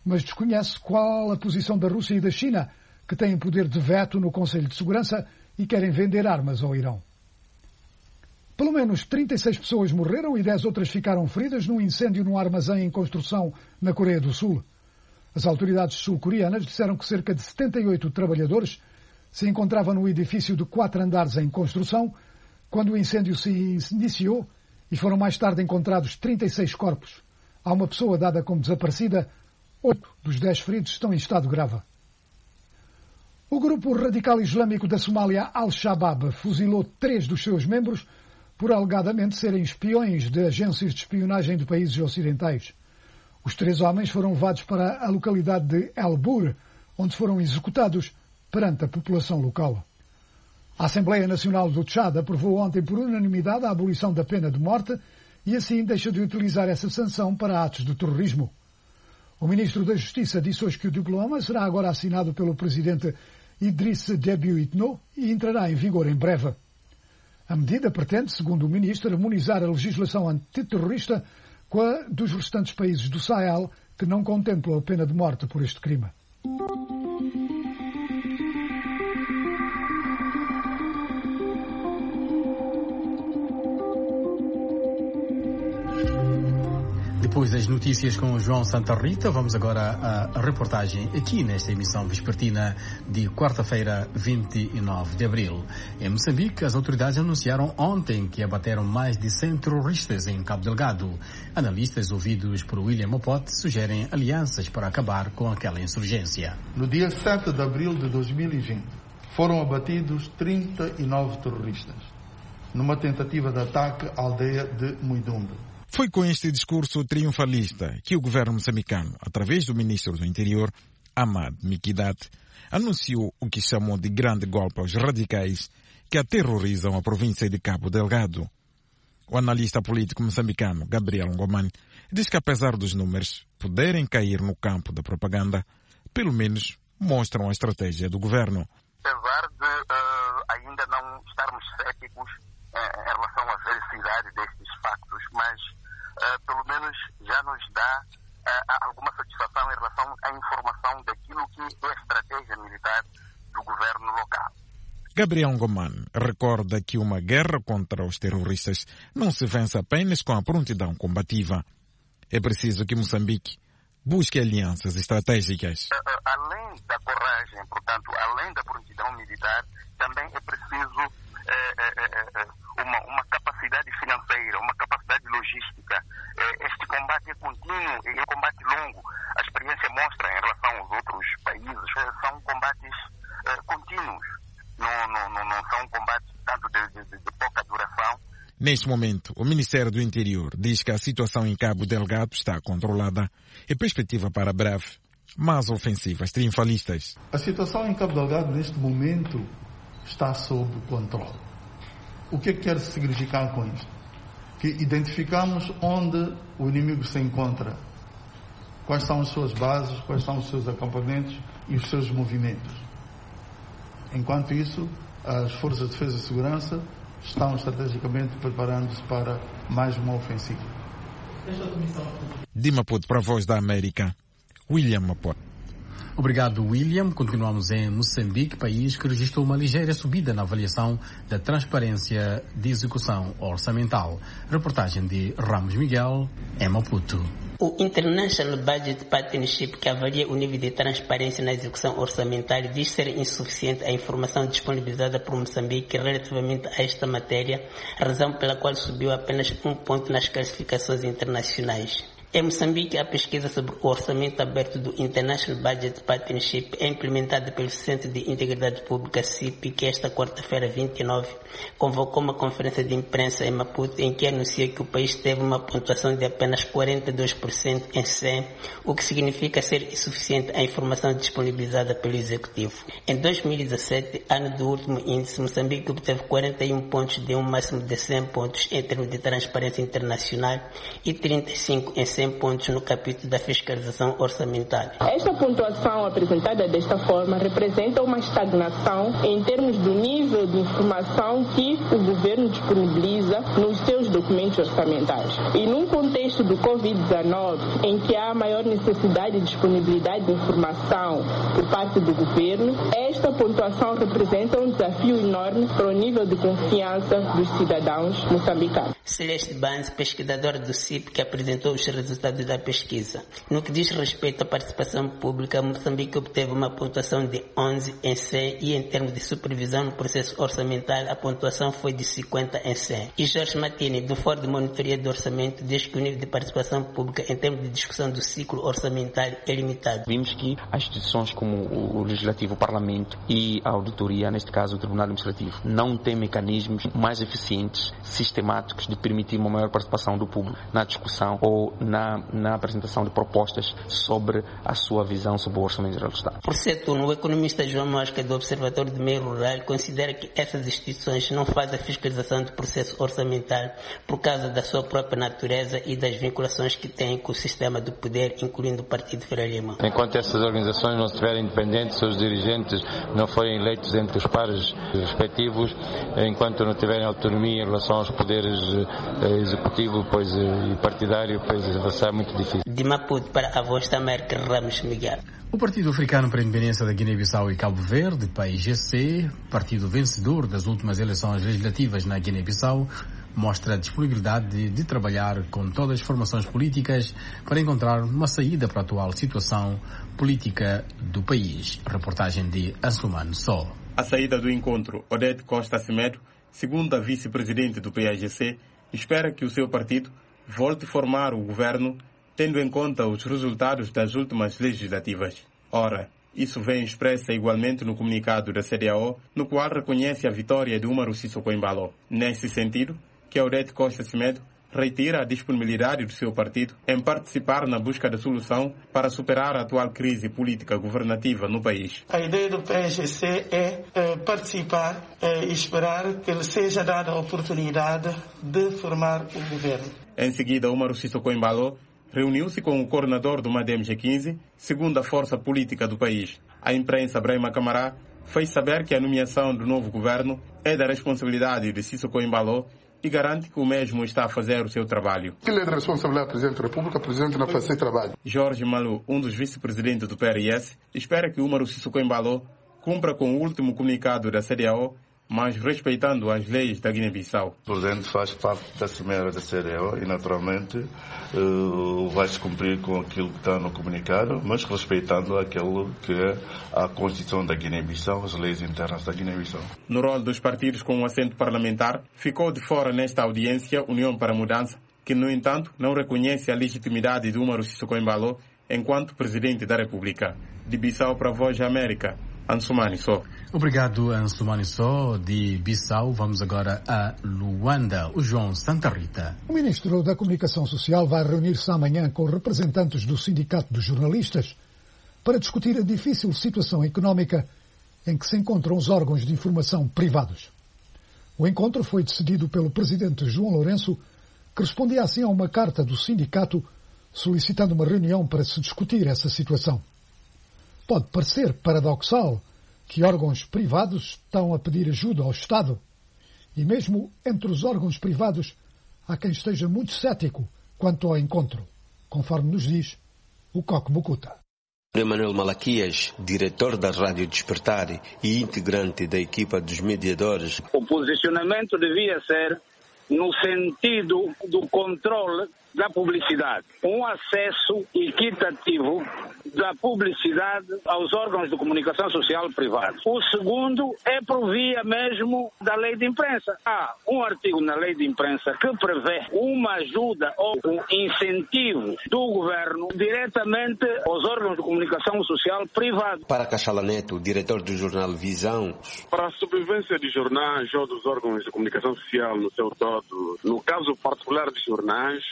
mas desconhece qual a posição da Rússia e da China, que têm poder de veto no Conselho de Segurança e querem vender armas ao Irão. Pelo menos 36 pessoas morreram e 10 outras ficaram feridas num incêndio num armazém em construção na Coreia do Sul. As autoridades sul-coreanas disseram que cerca de 78 trabalhadores se encontravam no edifício de 4 andares em construção quando o incêndio se iniciou e foram mais tarde encontrados 36 corpos. Há uma pessoa dada como desaparecida, 8 dos 10 feridos estão em estado grave. O grupo radical islâmico da Somália, Al-Shabaab, fuzilou 3 dos seus membros por alegadamente serem espiões de agências de espionagem de países ocidentais. Os 3 homens foram levados para a localidade de El Bur, onde foram executados perante a população local. A Assembleia Nacional do Tchad aprovou ontem por unanimidade a abolição da pena de morte e assim deixa de utilizar essa sanção para atos de terrorismo. O ministro da Justiça disse hoje que o diploma será agora assinado pelo presidente Idriss Déby Itno e entrará em vigor em breve. A medida pretende, segundo o ministro, harmonizar a legislação antiterrorista com a dos restantes países do Sahel que não contemplam a pena de morte por este crime. Depois das notícias com João Santa Rita, vamos agora à reportagem aqui nesta emissão vespertina de quarta-feira, 29 de abril. Em Moçambique, as autoridades anunciaram ontem que abateram mais de 100 terroristas em Cabo Delgado. Analistas ouvidos por William Mopote sugerem alianças para acabar com aquela insurgência. No dia 7 de abril de 2020, foram abatidos 39 terroristas, numa tentativa de ataque à aldeia de Muidumbe. Foi com este discurso triunfalista que o governo moçambicano, através do ministro do Interior, Ahmad Mikidat, anunciou o que chamou de grande golpe aos radicais que aterrorizam a província de Cabo Delgado. O analista político moçambicano Gabriel Ngoman diz que apesar dos números poderem cair no campo da propaganda, pelo menos mostram a estratégia do governo. Apesar de ainda não estarmos céticos em relação à veracidade destes factos, mas pelo menos já nos dá alguma satisfação em relação à informação daquilo que é a estratégia militar do governo local. Gabriel Ngoman recorda que uma guerra contra os terroristas não se vence apenas com a prontidão combativa. É preciso que Moçambique busque alianças estratégicas. Além da coragem, portanto, além da prontidão militar, também é preciso uma capacidade financeira, uma capacidade logística. Este combate é contínuo, é um combate longo. A experiência mostra em relação aos outros países, são combates contínuos, não são combates tanto de pouca duração. Neste momento, o Ministério do Interior diz que a situação em Cabo Delgado está controlada e perspectiva para breve mais ofensivas triunfalistas. A situação em Cabo Delgado neste momento está sob controle. O que é que quer significar com isto? Que identificamos onde o inimigo se encontra, quais são as suas bases, quais são os seus acampamentos e os seus movimentos. Enquanto isso, as Forças de Defesa e Segurança estão estrategicamente preparando-se para mais uma ofensiva. De Maputo para a Voz da América, William Maputo. Obrigado, William. Continuamos em Moçambique, país que registrou uma ligeira subida na avaliação da transparência de execução orçamental. Reportagem de Ramos Miguel, em Maputo. O International Budget Partnership, que avalia o nível de transparência na execução orçamentária, diz ser insuficiente a informação disponibilizada por Moçambique relativamente a esta matéria, razão pela qual subiu apenas 1 ponto nas classificações internacionais. Em Moçambique, a pesquisa sobre o orçamento aberto do International Budget Partnership é implementada pelo Centro de Integridade Pública, CIP, que esta quarta-feira, 29, convocou uma conferência de imprensa em Maputo em que anuncia que o país teve uma pontuação de apenas 42% em 100, o que significa ser insuficiente a informação disponibilizada pelo Executivo. Em 2017, ano do último índice, Moçambique obteve 41 pontos de um máximo de 100 pontos em termos de transparência internacional e 35 em 100 100 pontos no capítulo da fiscalização orçamental. Esta pontuação apresentada desta forma representa uma estagnação em termos do nível de informação que o governo disponibiliza nos seus documentos orçamentais. E num contexto do Covid-19, em que há maior necessidade de disponibilidade de informação por parte do governo, esta pontuação representa um desafio enorme para o nível de confiança dos cidadãos moçambicanos. Celeste Banz, pesquisadora do CIP, que apresentou os resultados da pesquisa. No que diz respeito à participação pública, Moçambique obteve uma pontuação de 11 em 100 e em termos de supervisão no processo orçamental a pontuação foi de 50 em 100. E Jorge Matini, do Fórum de Monitoria do Orçamento, diz que o nível de participação pública em termos de discussão do ciclo orçamental é limitado. Vimos que as instituições como o Legislativo, o Parlamento e a Auditoria, neste caso o Tribunal Administrativo, não têm mecanismos mais eficientes, sistemáticos, de permitir uma maior participação do público na discussão ou na apresentação de propostas sobre a sua visão sobre o Orçamento Geral do Estado. Por setor, o economista João Mosca, do Observatório do Meio Rural, considera que essas instituições não fazem a fiscalização do processo orçamental por causa da sua própria natureza e das vinculações que têm com o sistema do poder, incluindo o Partido Frelimo. Enquanto essas organizações não estiverem independentes, seus dirigentes não forem eleitos entre os pares respectivos, enquanto não tiverem autonomia em relação aos poderes executivo e partidário, vai ser muito difícil. De Maputo para a Voz da América, Ramos Miguel. O Partido Africano para a Independência da Guiné-Bissau e Cabo Verde, PAIGC, partido vencedor das últimas eleições legislativas na Guiné-Bissau, mostra a disponibilidade de trabalhar com todas as formações políticas para encontrar uma saída para a atual situação política do país. Reportagem de Ansumano Só. A saída do encontro, Odete Costa Semedo, segunda vice-presidente do PAIGC, espera que o seu partido volte a formar o governo tendo em conta os resultados das últimas legislativas. Ora, isso vem expressa igualmente no comunicado da CDAO, no qual reconhece a vitória de Umaru Sissoko Embalo. Nesse sentido, que Odete Costa Semedo reitera a disponibilidade do seu partido em participar na busca da solução para superar a atual crise política governativa no país. A ideia do PAIGC é participar e esperar que lhe seja dada a oportunidade de formar o governo. Em seguida, Umaru Sissoko Embalo reuniu-se com o coordenador do MADEM-G15, segunda força política do país. A imprensa Brahima Camará fez saber que a nomeação do novo governo é da responsabilidade de Sissoko Embalo e garante que o mesmo está a fazer o seu trabalho. Ele é da responsabilidade do Presidente da República, o Presidente não faz seu trabalho. Jorge Malu, um dos vice-presidentes do PRS, espera que Umaru Sissoko Embalo cumpra com o último comunicado da CDAO, mas respeitando as leis da Guiné-Bissau. O Presidente faz parte da Cimeira da CDAO e, naturalmente, vai-se cumprir com aquilo que está no comunicado, mas respeitando aquilo que é a Constituição da Guiné-Bissau, as leis internas da Guiné-Bissau. No rol dos partidos com um assento parlamentar, ficou de fora nesta audiência União para a Mudança, que, no entanto, não reconhece a legitimidade de Umaru Sissoko Embalo enquanto Presidente da República. De Bissau para a Voz da América, Ansumani Só. Obrigado, Ansumani Só. De Bissau, vamos agora a Luanda. O João Santa Rita. O Ministro da Comunicação Social vai reunir-se amanhã com representantes do Sindicato dos Jornalistas para discutir a difícil situação económica em que se encontram os órgãos de informação privados. O encontro foi decidido pelo Presidente João Lourenço, que respondia assim a uma carta do sindicato solicitando uma reunião para se discutir essa situação. Pode parecer paradoxal que órgãos privados estão a pedir ajuda ao Estado. E mesmo entre os órgãos privados há quem esteja muito cético quanto ao encontro, conforme nos diz o Coque Mucuta. Emanuel Malaquias, diretor da Rádio Despertar e integrante da equipa dos mediadores. O posicionamento devia ser no sentido do controle da publicidade, um acesso equitativo da publicidade aos órgãos de comunicação social privados. O segundo é por via mesmo da lei de imprensa. Há um artigo na lei de imprensa que prevê uma ajuda ou um incentivo do governo diretamente aos órgãos de comunicação social privados. Para Cachala Neto, diretor do jornal Visão. Para a sobrevivência de jornais ou dos órgãos de comunicação social no seu todo, no caso particular de jornais, o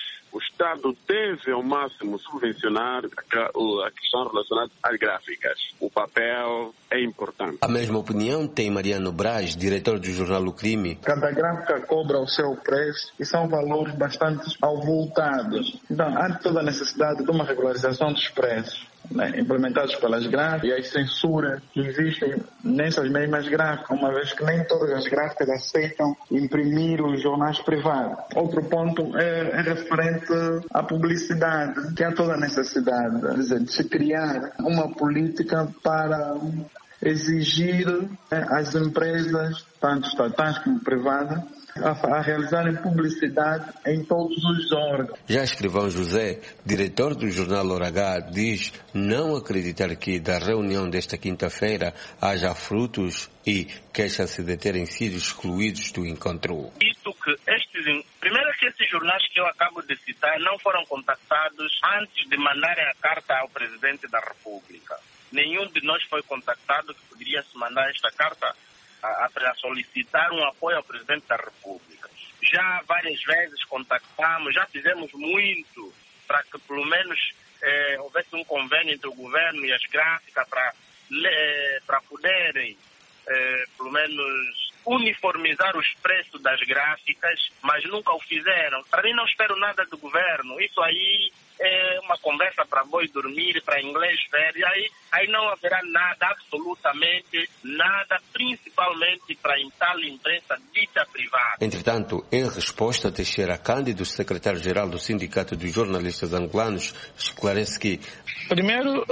Estado deve ao máximo subvencionar a questão relacionada às gráficas. O papel é importante. A mesma opinião tem Mariano Braz, diretor do jornal O Crime. Cada gráfica cobra o seu preço e são valores bastante avultados. Então, há toda a necessidade de uma regularização dos preços, né, implementados pelas gráficas e as censuras que existem nessas mesmas gráficas, uma vez que nem todas as gráficas aceitam imprimir os jornais privados. Outro ponto é referente à publicidade, que há toda a necessidade de se criar uma política para exigir às empresas, tanto estatais como privadas, a realizarem publicidade em todos os órgãos. Já Escrivão José, diretor do jornal Hora H, diz não acreditar que da reunião desta quinta-feira haja frutos e queixa-se de terem sido excluídos do encontro. Primeiro que esses jornais que eu acabo de citar não foram contactados antes de mandarem a carta ao Presidente da República. Nenhum de nós foi contactado que poderia se mandar esta carta a solicitar um apoio ao Presidente da República. Já várias vezes contactamos, já fizemos muito para que pelo menos houvesse um convênio entre o governo e as gráficas para poderem pelo menos uniformizar os preços das gráficas, mas nunca o fizeram. Para mim não espero nada do governo. Isso aí é uma conversa para boi dormir, para inglês ver, e aí não haverá nada, absolutamente nada, principalmente para a tal imprensa dita privada. Entretanto, em resposta, Teixeira Cândido, secretário-geral do Sindicato dos Jornalistas Angolanos, esclarece que... Primeiro,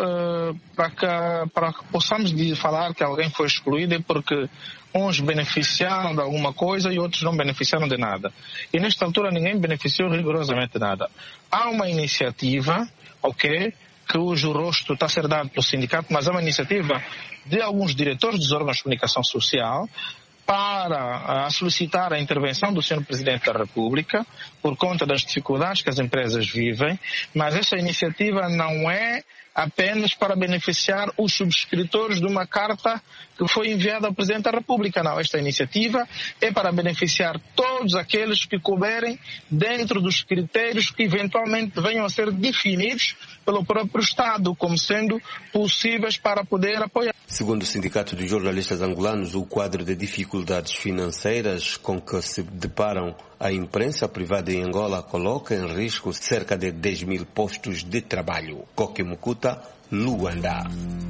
para que possamos falar que alguém foi excluído é porque uns beneficiaram de alguma coisa e outros não beneficiaram de nada. E nesta altura ninguém beneficiou rigorosamente nada. Há uma iniciativa, que cujo rosto está a ser dado pelo sindicato, mas é uma iniciativa de alguns diretores dos órgãos de comunicação social para solicitar a intervenção do Sr. Presidente da República por conta das dificuldades que as empresas vivem, mas essa iniciativa não é apenas para beneficiar os subscritores de uma carta que foi enviada ao Presidente da República. Não, esta iniciativa é para beneficiar todos aqueles que couberem dentro dos critérios que eventualmente venham a ser definidos pelo próprio Estado como sendo possíveis para poder apoiar. Segundo o Sindicato dos Jornalistas Angolanos, o quadro de dificuldades financeiras com que se deparam a imprensa privada em Angola coloca em risco cerca de 10 mil postos de trabalho. Koke Mukuta, Luanda.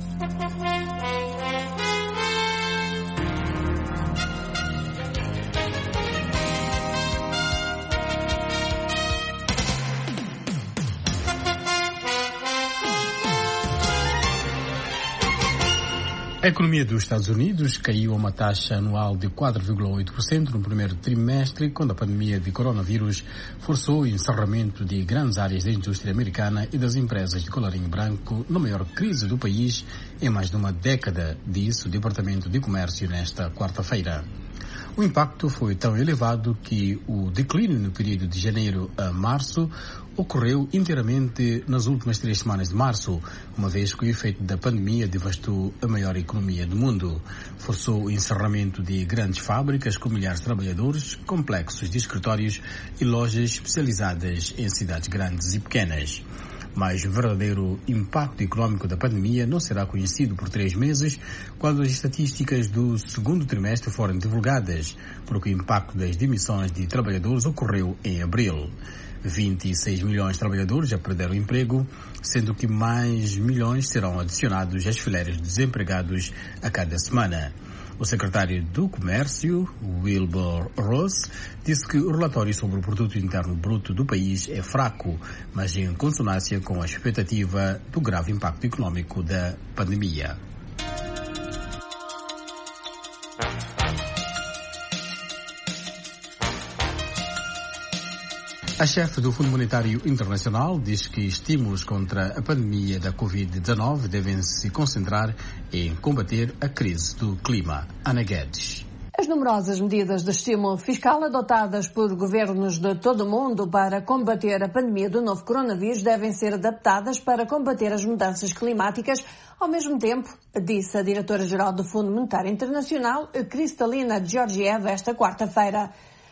A economia dos Estados Unidos caiu a uma taxa anual de 4,8% no primeiro trimestre, quando a pandemia de coronavírus forçou o encerramento de grandes áreas da indústria americana e das empresas de colarinho branco na maior crise do país em mais de uma década, disse o Departamento de Comércio nesta quarta-feira. O impacto foi tão elevado que o declínio no período de janeiro a março ocorreu inteiramente nas últimas 3 semanas de março, uma vez que o efeito da pandemia devastou a maior economia do mundo. Forçou o encerramento de grandes fábricas com milhares de trabalhadores, complexos de escritórios e lojas especializadas em cidades grandes e pequenas. Mas o verdadeiro impacto econômico da pandemia não será conhecido por 3 meses, quando as estatísticas do segundo trimestre forem divulgadas, porque o impacto das demissões de trabalhadores ocorreu em abril. 26 milhões de trabalhadores já perderam o emprego, sendo que mais milhões serão adicionados às fileiras de desempregados a cada semana. O secretário do Comércio, Wilbur Ross, disse que o relatório sobre o Produto Interno Bruto do país é fraco, mas em consonância com a expectativa do grave impacto econômico da pandemia. A chefe do Fundo Monetário Internacional diz que estímulos contra a pandemia da Covid-19 devem se concentrar em combater a crise do clima. Ana Guedes. As numerosas medidas de estímulo fiscal adotadas por governos de todo o mundo para combater a pandemia do novo coronavírus devem ser adaptadas para combater as mudanças climáticas ao mesmo tempo, disse a diretora-geral do Fundo Monetário Internacional, Kristalina Georgieva, esta quarta-feira.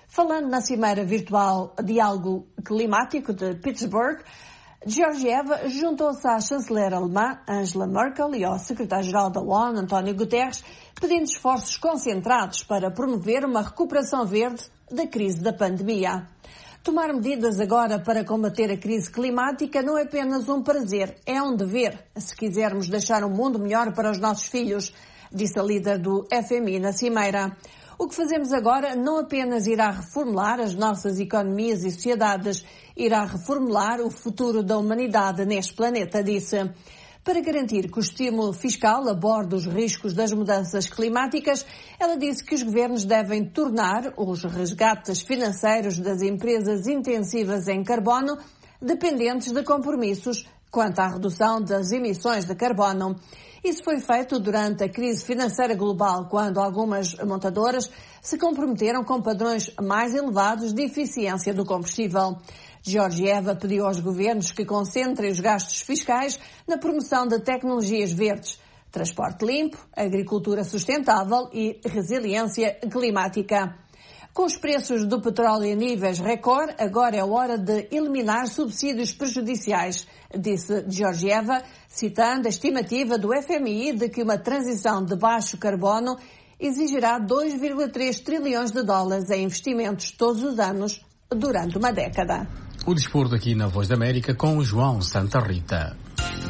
Falando na Cimeira Virtual Diálogo Climático de Pittsburgh, Georgieva juntou-se à chanceler alemã Angela Merkel e ao secretário-geral da ONU, António Guterres, pedindo esforços concentrados para promover uma recuperação verde da crise da pandemia. Tomar medidas agora para combater a crise climática não é apenas um prazer, é um dever, se quisermos deixar um mundo melhor para os nossos filhos, disse a líder do FMI na Cimeira. O que fazemos agora não apenas irá reformular as nossas economias e sociedades, irá reformular o futuro da humanidade neste planeta, disse. Para garantir que o estímulo fiscal aborda os riscos das mudanças climáticas, ela disse que os governos devem tornar os resgates financeiros das empresas intensivas em carbono dependentes de compromissos quanto à redução das emissões de carbono. Isso foi feito durante a crise financeira global, quando algumas montadoras se comprometeram com padrões mais elevados de eficiência do combustível. Georgieva pediu aos governos que concentrem os gastos fiscais na promoção de tecnologias verdes, transporte limpo, agricultura sustentável e resiliência climática. Com os preços do petróleo em níveis recorde, agora é hora de eliminar subsídios prejudiciais, disse Georgieva, citando a estimativa do FMI de que uma transição de baixo carbono exigirá 2,3 trilhões de dólares em investimentos todos os anos durante uma década. O desporto aqui na Voz da América com o João Santa Rita.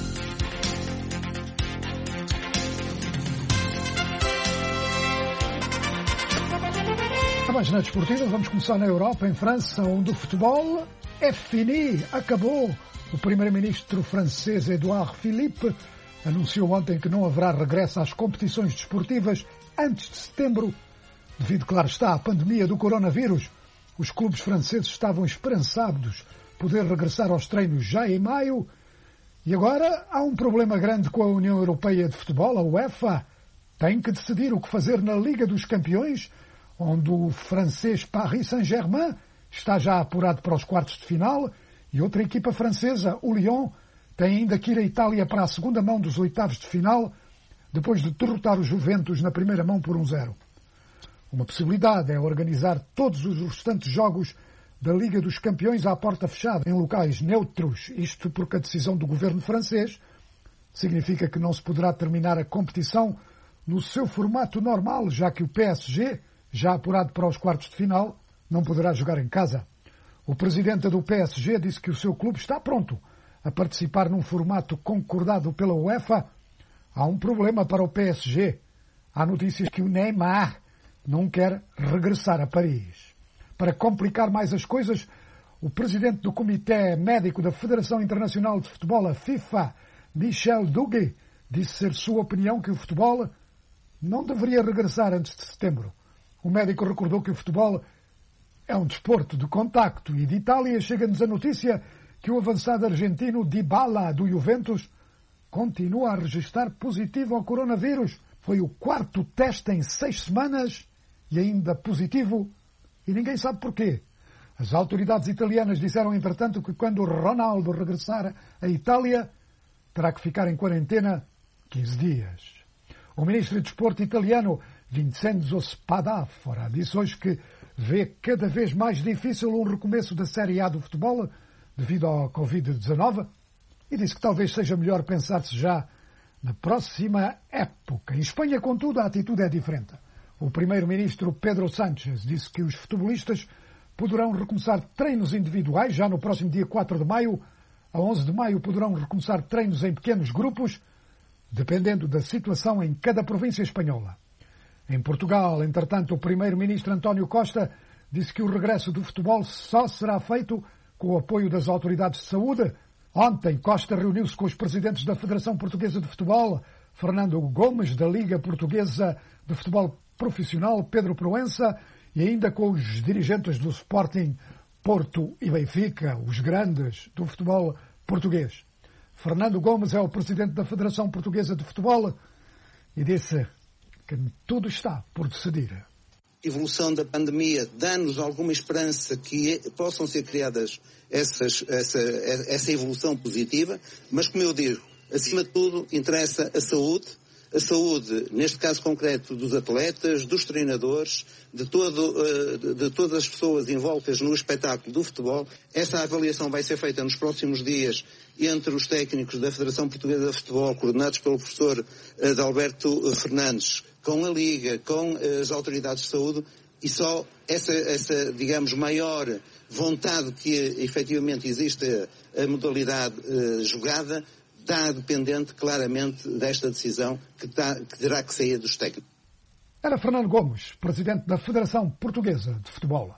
A página desportiva, vamos começar na Europa, em França, onde o futebol é fini, acabou. O primeiro-ministro francês Édouard Philippe anunciou ontem que não haverá regresso às competições desportivas antes de setembro, devido, claro está, à pandemia do coronavírus. Os clubes franceses estavam esperançados poder regressar aos treinos já em maio. E agora há um problema grande com a União Europeia de Futebol, a UEFA. Tem que decidir o que fazer na Liga dos Campeões, onde o francês Paris Saint-Germain está já apurado para os quartos de final e outra equipa francesa, o Lyon, tem ainda que ir à Itália para a segunda mão dos oitavos de final, depois de derrotar o Juventus na primeira mão por 1-0. Uma possibilidade é organizar todos os restantes jogos da Liga dos Campeões à porta fechada, em locais neutros, isto porque a decisão do governo francês significa que não se poderá terminar a competição no seu formato normal, já que o PSG, já apurado para os quartos de final, não poderá jogar em casa. O presidente do PSG disse que o seu clube está pronto a participar num formato concordado pela UEFA. Há um problema para o PSG. Há notícias que o Neymar não quer regressar a Paris. Para complicar mais as coisas, o presidente do Comitê Médico da Federação Internacional de Futebol, a FIFA, Michel Duguay, disse ser sua opinião que o futebol não deveria regressar antes de setembro. O médico recordou que o futebol é um desporto de contacto e de Itália chega-nos a notícia que o avançado argentino Dybala, do Juventus, continua a registrar positivo ao coronavírus. Foi o quarto teste em 6 semanas e ainda positivo, e ninguém sabe porquê. As autoridades italianas disseram, entretanto, que quando Ronaldo regressar à Itália, terá que ficar em quarentena 15 dias. O ministro de Desporto italiano, Vincenzo Spadafora, disse hoje que vê cada vez mais difícil um recomeço da Série A do futebol devido ao Covid-19 e disse que talvez seja melhor pensar-se já na próxima época. Em Espanha, contudo, a atitude é diferente. O primeiro-ministro Pedro Sánchez disse que os futebolistas poderão recomeçar treinos individuais já no próximo dia 4 de maio. A 11 de maio poderão recomeçar treinos em pequenos grupos, dependendo da situação em cada província espanhola. Em Portugal, entretanto, o primeiro-ministro António Costa disse que o regresso do futebol só será feito com o apoio das autoridades de saúde. Ontem, Costa reuniu-se com os presidentes da Federação Portuguesa de Futebol, Fernando Gomes, da Liga Portuguesa de Futebol Profissional, Pedro Proença, e ainda com os dirigentes do Sporting, Porto e Benfica, os grandes do futebol português. Fernando Gomes é o presidente da Federação Portuguesa de Futebol e disse que tudo está por decidir. A evolução da pandemia dá-nos alguma esperança que possam ser criadas essa evolução positiva, mas, como eu digo, acima de tudo, interessa a saúde, a saúde, neste caso concreto, dos atletas, dos treinadores, de todas as pessoas envoltas no espetáculo do futebol. Essa avaliação vai ser feita nos próximos dias entre os técnicos da Federação Portuguesa de Futebol, coordenados pelo professor Adalberto Fernandes, com a Liga, com as autoridades de saúde, e só essa digamos, maior vontade que efetivamente existe a modalidade jogada, está dependente claramente desta decisão que terá que sair dos técnicos. Era Fernando Gomes, presidente da Federação Portuguesa de Futebol.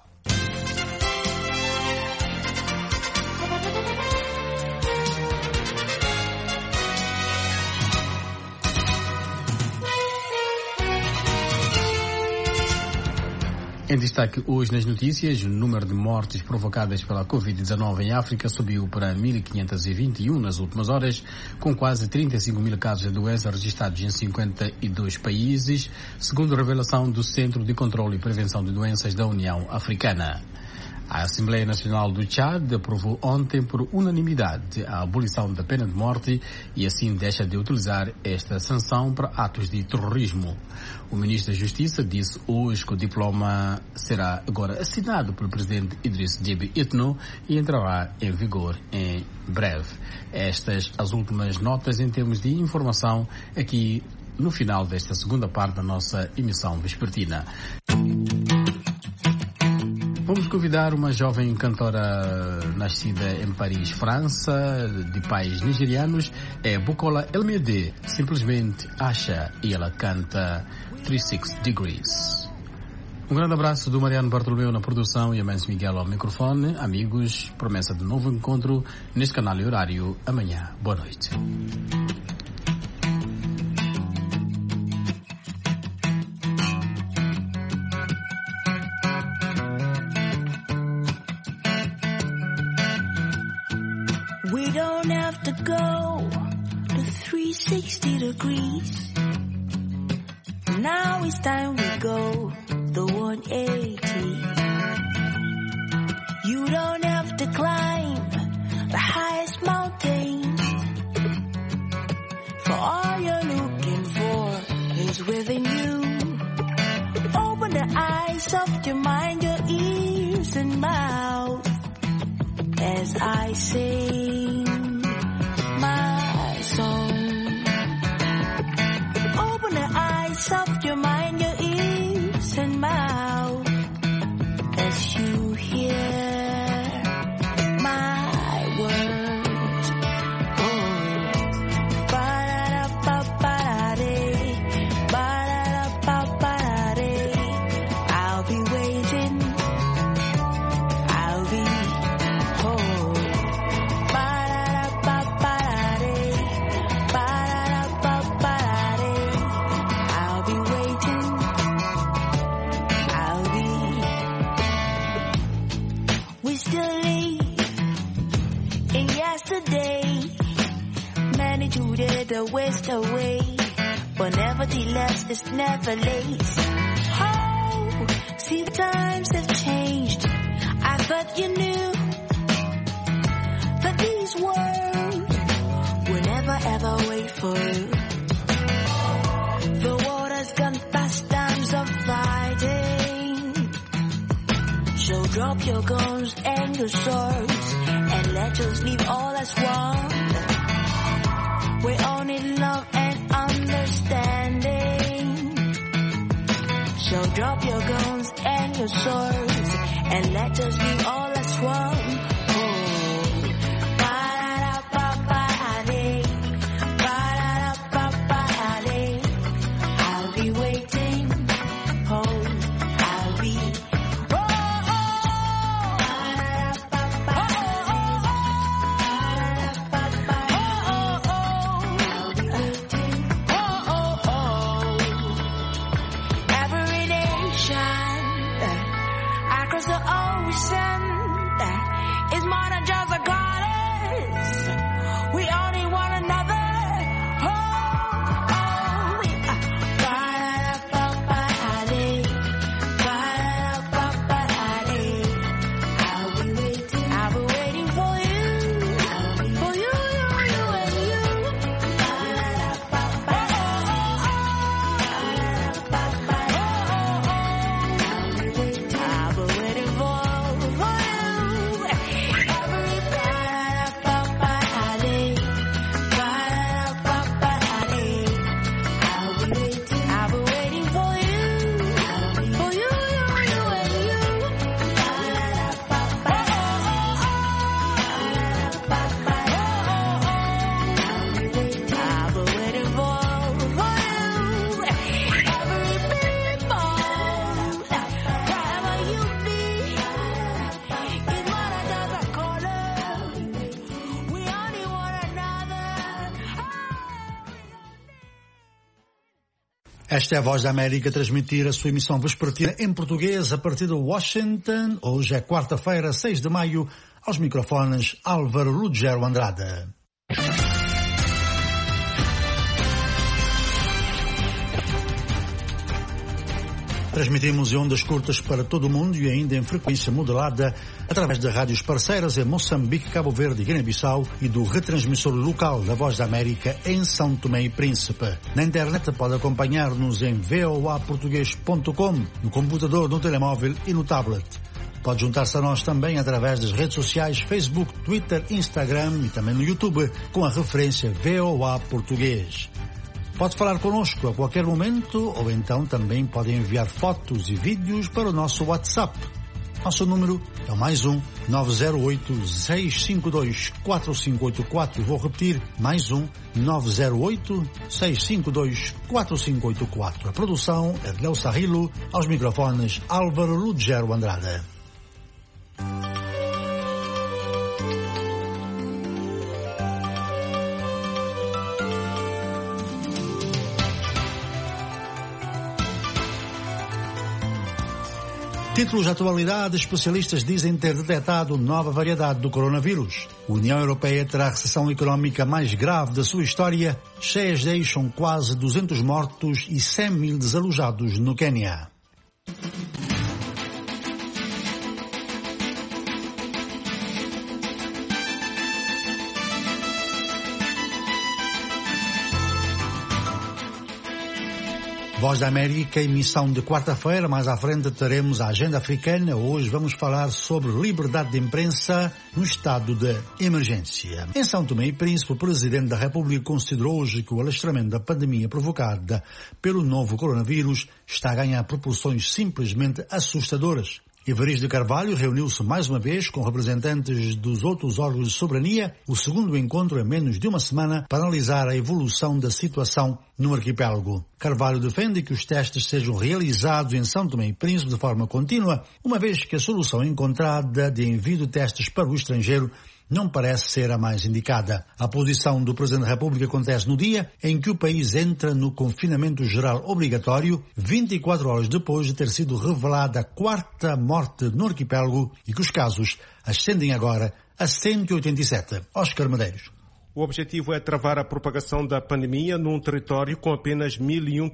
Em destaque hoje nas notícias, o número de mortes provocadas pela Covid-19 em África subiu para 1.521 nas últimas horas, com quase 35 mil casos de doença registrados em 52 países, segundo a revelação do Centro de Controlo e Prevenção de Doenças da União Africana. A Assembleia Nacional do Tchad aprovou ontem por unanimidade a abolição da pena de morte e assim deixa de utilizar esta sanção para atos de terrorismo. O ministro da Justiça disse hoje que o diploma será agora assinado pelo presidente Idriss Déby Itno e entrará em vigor em breve. Estas as últimas notas em termos de informação aqui no final desta segunda parte da nossa emissão vespertina. Vamos convidar uma jovem cantora nascida em Paris, França, de pais nigerianos, é Bukola Elmede, simplesmente Acha, e ela canta 36 Degrees. Um grande abraço do Mariano Bartolomeu na produção e a Mendes Miguel ao microfone. Amigos, promessa de novo encontro neste canal e horário amanhã. Boa noite. We don't have to go to 360 degrees. Now it's time we go the 180. You don't have to climb the highest mountain. For all you're looking for is within you. Open the eyes of your mind, your ears and mouth as I sing my song. Open the eyes of your mind, your ears and mouth as you hear my words. Oh, ba-da-da-ba-ba-da-dee, ba-da-da-ba-ba-da-dee. I'll be waiting. I'll be home. Ba-da-da-ba-ba-da-dee, ba-da-da-ba-ba-da-dee. I'll be waiting. I'll be. We still live in yesterday. Many today the waste away, but nevertheless it's never late. Oh, see the times have changed. I thought you knew that these words will never ever wait for you. The world has gone past times of fighting. So drop your guns and your swords and let us live all as one. We all need love and understanding. So drop your guns and your swords and let us live all as one. Oh, ba-da-da-ba-ba-da-dee, ba-da-da-ba-ba-da-dee. I'll be waiting. Oh, I'll be. Oh, oh, I'll be waiting. Every nation across the ocean is more than just a goddess. We all need one another. Oh, oh, ba-da-da-ba-ba-da-dee, ba-da-da-ba-ba-da-dee. I'll be waiting. I'll be waiting for you, for you, you, you, and you. Ba-da-da-ba-ba-da-dee. Esta é a Voz da América, transmitir a sua emissão vespertina em português a partir de Washington. Hoje é quarta-feira, 6 de maio, aos microfones Álvaro Lugero Andrade. Transmitimos em ondas curtas para todo o mundo e ainda em frequência modulada através de rádios parceiras em Moçambique, Cabo Verde e Guiné-Bissau e do retransmissor local da Voz da América em São Tomé e Príncipe. Na internet pode acompanhar-nos em voaportugues.com, no computador, no telemóvel e no tablet. Pode juntar-se a nós também através das redes sociais Facebook, Twitter, Instagram e também no YouTube com a referência VOA Português. Pode falar connosco a qualquer momento ou então também pode enviar fotos e vídeos para o nosso WhatsApp. Nosso número é o +1 908 652 4584. Vou repetir, +1 908 652 4584. A produção é de Léo Sarrilo, aos microfones Álvaro Lugero Andrade. Títulos de atualidade, especialistas dizem ter detectado nova variedade do coronavírus. A União Europeia terá a recessão económica mais grave da sua história. Cheias deixam quase 200 mortos e 100 mil desalojados no Quênia. Voz da América, emissão de quarta-feira. Mais à frente teremos a agenda africana. Hoje vamos falar sobre liberdade de imprensa no estado de emergência. Em São Tomé e Príncipe, o Presidente da República considerou hoje que o alastramento da pandemia provocada pelo novo coronavírus está a ganhar proporções simplesmente assustadoras. Evaristo de Carvalho reuniu-se mais uma vez com representantes dos outros órgãos de soberania, o segundo encontro em menos de uma semana, para analisar a evolução da situação no arquipélago. Carvalho defende que os testes sejam realizados em São Tomé e Príncipe de forma contínua, uma vez que a solução encontrada de envio de testes para o estrangeiro não parece ser a mais indicada. A posição do Presidente da República acontece no dia em que o país entra no confinamento geral obrigatório, 24 horas depois de ter sido revelada a quarta morte no arquipélago e que os casos ascendem agora a 187. Oscar Medeiros. O objetivo é travar a propagação da pandemia num território com apenas 1.001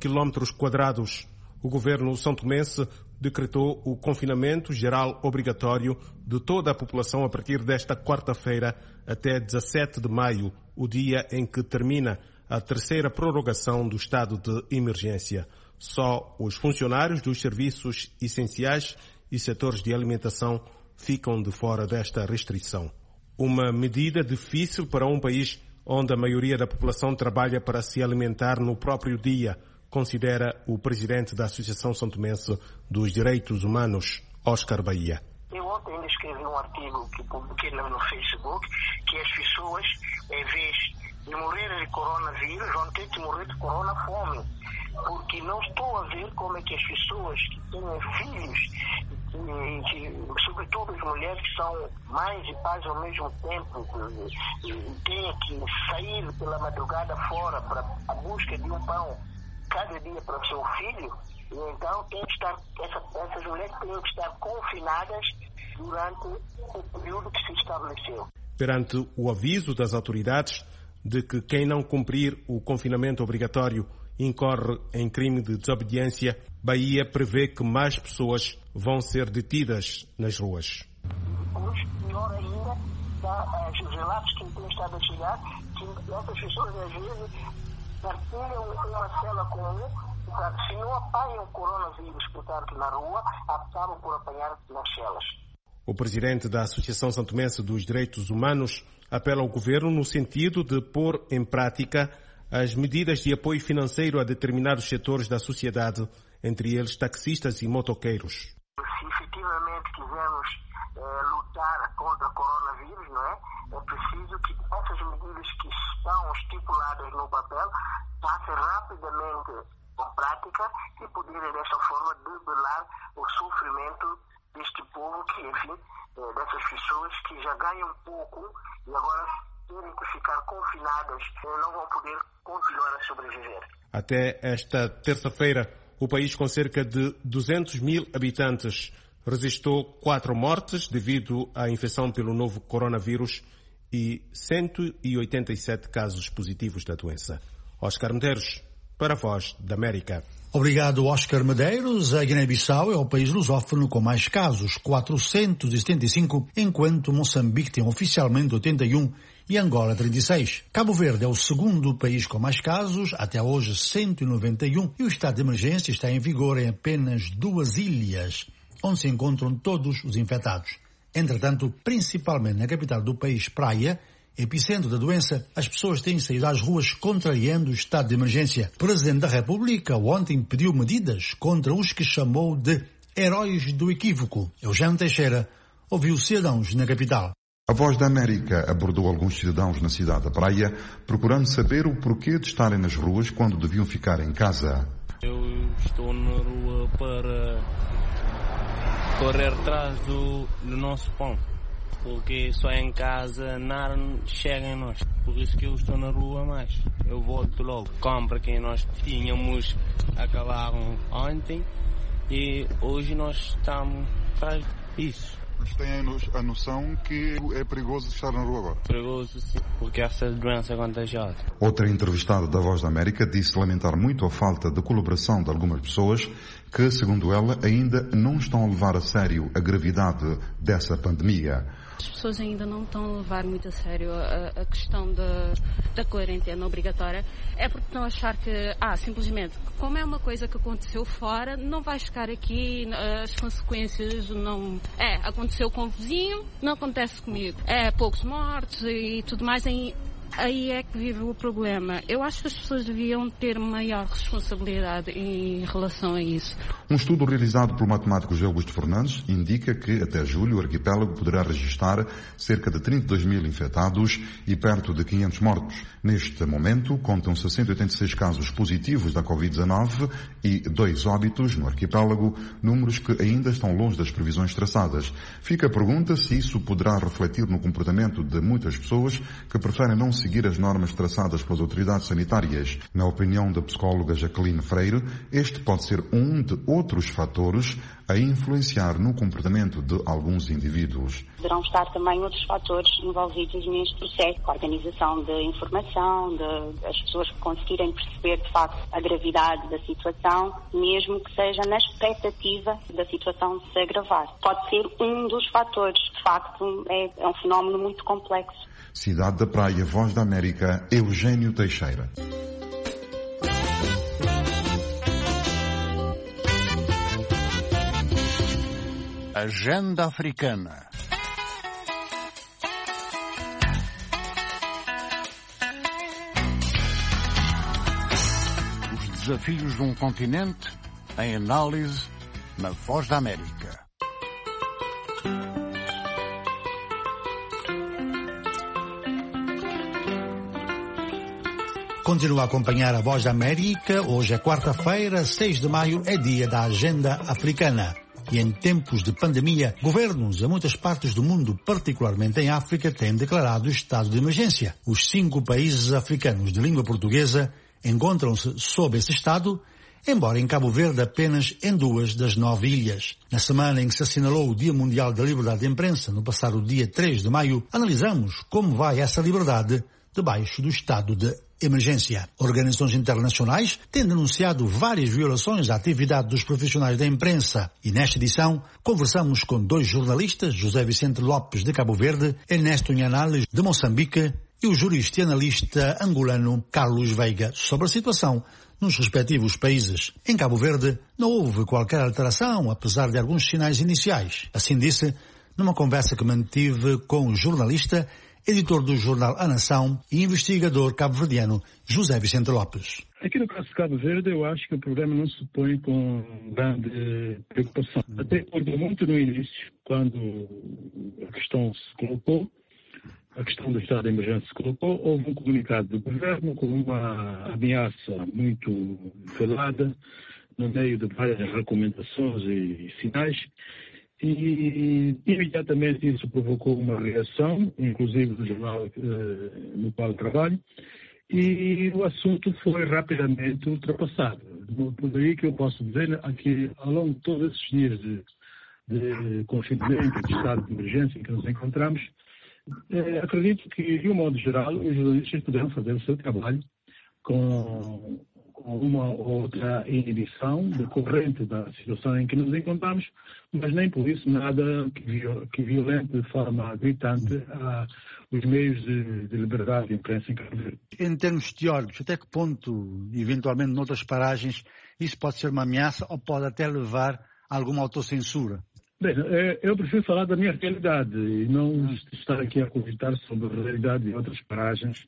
km². O governo são-tomense decretou o confinamento geral obrigatório de toda a população a partir desta quarta-feira até 17 de maio, o dia em que termina a terceira prorrogação do estado de emergência. Só os funcionários dos serviços essenciais e setores de alimentação ficam de fora desta restrição. Uma medida difícil para um país onde a maioria da população trabalha para se alimentar no próprio dia, considera o presidente da Associação São-Tomense dos Direitos Humanos, Oscar Bahia. Eu ontem ainda escrevi um artigo que publiquei no Facebook, que as pessoas, em vez de morrer de coronavírus, vão ter que morrer de coronafome. Porque não estou a ver como é que as pessoas que têm filhos, e sobretudo as mulheres que são mães e pais ao mesmo tempo, têm que sair pela madrugada fora para a busca de um pão cada dia para o seu filho, e então tem que estar, essas mulheres têm que estar confinadas durante o período que se estabeleceu. Perante o aviso das autoridades de que quem não cumprir o confinamento obrigatório incorre em crime de desobediência, Bahia prevê que mais pessoas vão ser detidas nas ruas. Hoje, pior ainda, os relatos que têm estado a chegar, que essas pessoas às vezes partilham uma cela comum, portanto, se não apanham o coronavírus, portanto, na rua, acabam por apanhar nas celas. O presidente da Associação São-Tomense dos Direitos Humanos apela ao governo no sentido de pôr em prática as medidas de apoio financeiro a determinados setores da sociedade, entre eles taxistas e motoqueiros. Se efetivamente quisermos lutar contra o coronavírus, não é? É preciso que essas medidas que estão estipuladas no papel passem rapidamente à prática e poderem dessa forma debelar o sofrimento deste povo que, enfim, dessas pessoas que já ganham pouco e agora terem que ficar confinadas não vão poder continuar a sobreviver. Até esta terça-feira, o país com cerca de 200 mil habitantes registrou 4 mortes devido à infecção pelo novo coronavírus e 187 casos positivos da doença. Oscar Medeiros, para a Voz da América. Obrigado, Oscar Medeiros. A Guiné-Bissau é o país lusófono com mais casos, 475, enquanto Moçambique tem oficialmente 81 e Angola 36. Cabo Verde é o segundo país com mais casos, até hoje 191, e o estado de emergência está em vigor em apenas 2 ilhas, onde se encontram todos os infectados. Entretanto, principalmente na capital do país, Praia, epicentro da doença, as pessoas têm saído às ruas contrariando o estado de emergência. O Presidente da República ontem pediu medidas contra os que chamou de heróis do equívoco. Eugênio Teixeira ouviu cidadãos na capital. A Voz da América abordou alguns cidadãos na cidade da Praia, procurando saber o porquê de estarem nas ruas quando deviam ficar em casa. Eu estou na rua para correr atrás do nosso pão, porque só em casa nada chega em nós. Por isso que eu estou na rua mais. Eu volto logo. Compra que nós tínhamos acabaram ontem e hoje nós estamos atrás disso. Mas têm a noção que é perigoso estar na rua agora? Perigoso, sim, porque essa doença é contagiosa. Outra entrevistada da Voz da América disse lamentar muito a falta de colaboração de algumas pessoas que, segundo ela, ainda não estão a levar a sério a gravidade dessa pandemia. As pessoas ainda não estão a levar muito a sério a questão da quarentena obrigatória. É porque estão a achar que, simplesmente, como é uma coisa que aconteceu fora, não vai ficar aqui, as consequências não... aconteceu com o vizinho, não acontece comigo. Poucos mortos e tudo mais, aí é que vive o problema. Eu acho que as pessoas deviam ter maior responsabilidade em relação a isso. Um estudo realizado pelo matemático José Augusto Fernandes indica que até julho o arquipélago poderá registrar cerca de 32 mil infectados e perto de 500 mortos. Neste momento, contam-se 186 casos positivos da Covid-19 e 2 óbitos no arquipélago, números que ainda estão longe das previsões traçadas. Fica a pergunta se isso poderá refletir no comportamento de muitas pessoas que preferem não seguir as normas traçadas pelas autoridades sanitárias. Na opinião da psicóloga Jacqueline Freire, este pode ser um de outros fatores a influenciar no comportamento de alguns indivíduos. Poderão estar também outros fatores envolvidos neste processo, a organização da informação, as pessoas conseguirem perceber de facto a gravidade da situação, mesmo que seja na expectativa da situação se agravar. Pode ser um dos fatores, de facto é um fenómeno muito complexo. Cidade da Praia, Voz da América, Eugênio Teixeira. Agenda Africana. Os desafios de um continente em análise na Voz da América. Continua a acompanhar a Voz da América. Hoje é quarta-feira, 6 de maio, é dia da Agenda Africana. E em tempos de pandemia, governos em muitas partes do mundo, particularmente em África, têm declarado estado de emergência. Os 5 países africanos de língua portuguesa encontram-se sob esse estado, embora em Cabo Verde apenas em 2 das 9 ilhas. Na semana em que se assinalou o Dia Mundial da Liberdade de Imprensa, no passado dia 3 de maio, analisamos como vai essa liberdade debaixo do estado de emergência. Organizações internacionais têm denunciado várias violações à atividade dos profissionais da imprensa e nesta edição conversamos com 2 jornalistas, José Vicente Lopes de Cabo Verde, Ernesto Nhanales de Moçambique e o jurista e analista angolano Carlos Veiga sobre a situação nos respectivos países. Em Cabo Verde não houve qualquer alteração, apesar de alguns sinais iniciais. Assim disse numa conversa que mantive com o jornalista, editor do jornal A Nação e investigador cabo-verdiano José Vicente Lopes. Aqui no caso de Cabo Verde, eu acho que o problema não se põe com grande preocupação. Até porque muito no início, quando a questão se colocou, a questão do estado de emergência se colocou, houve um comunicado do governo com uma ameaça muito velada, no meio de várias recomendações e sinais, E imediatamente isso provocou uma reação, inclusive do jornal no qual trabalho, e o assunto foi rapidamente ultrapassado. Por daí que eu posso dizer que ao longo de todos esses dias de confinamento, de estado de emergência em que nos encontramos, acredito que, de um modo geral, os jornalistas puderam fazer o seu trabalho com uma ou outra inibição decorrente da situação em que nos encontramos, mas nem por isso nada que violente de forma gritante os meios de liberdade de imprensa em Cabo Verde. Em termos teóricos, até que ponto, eventualmente, noutras paragens, isso pode ser uma ameaça ou pode até levar a alguma autocensura? Bem, eu prefiro falar da minha realidade e não estar aqui a comentar sobre a realidade de outras paragens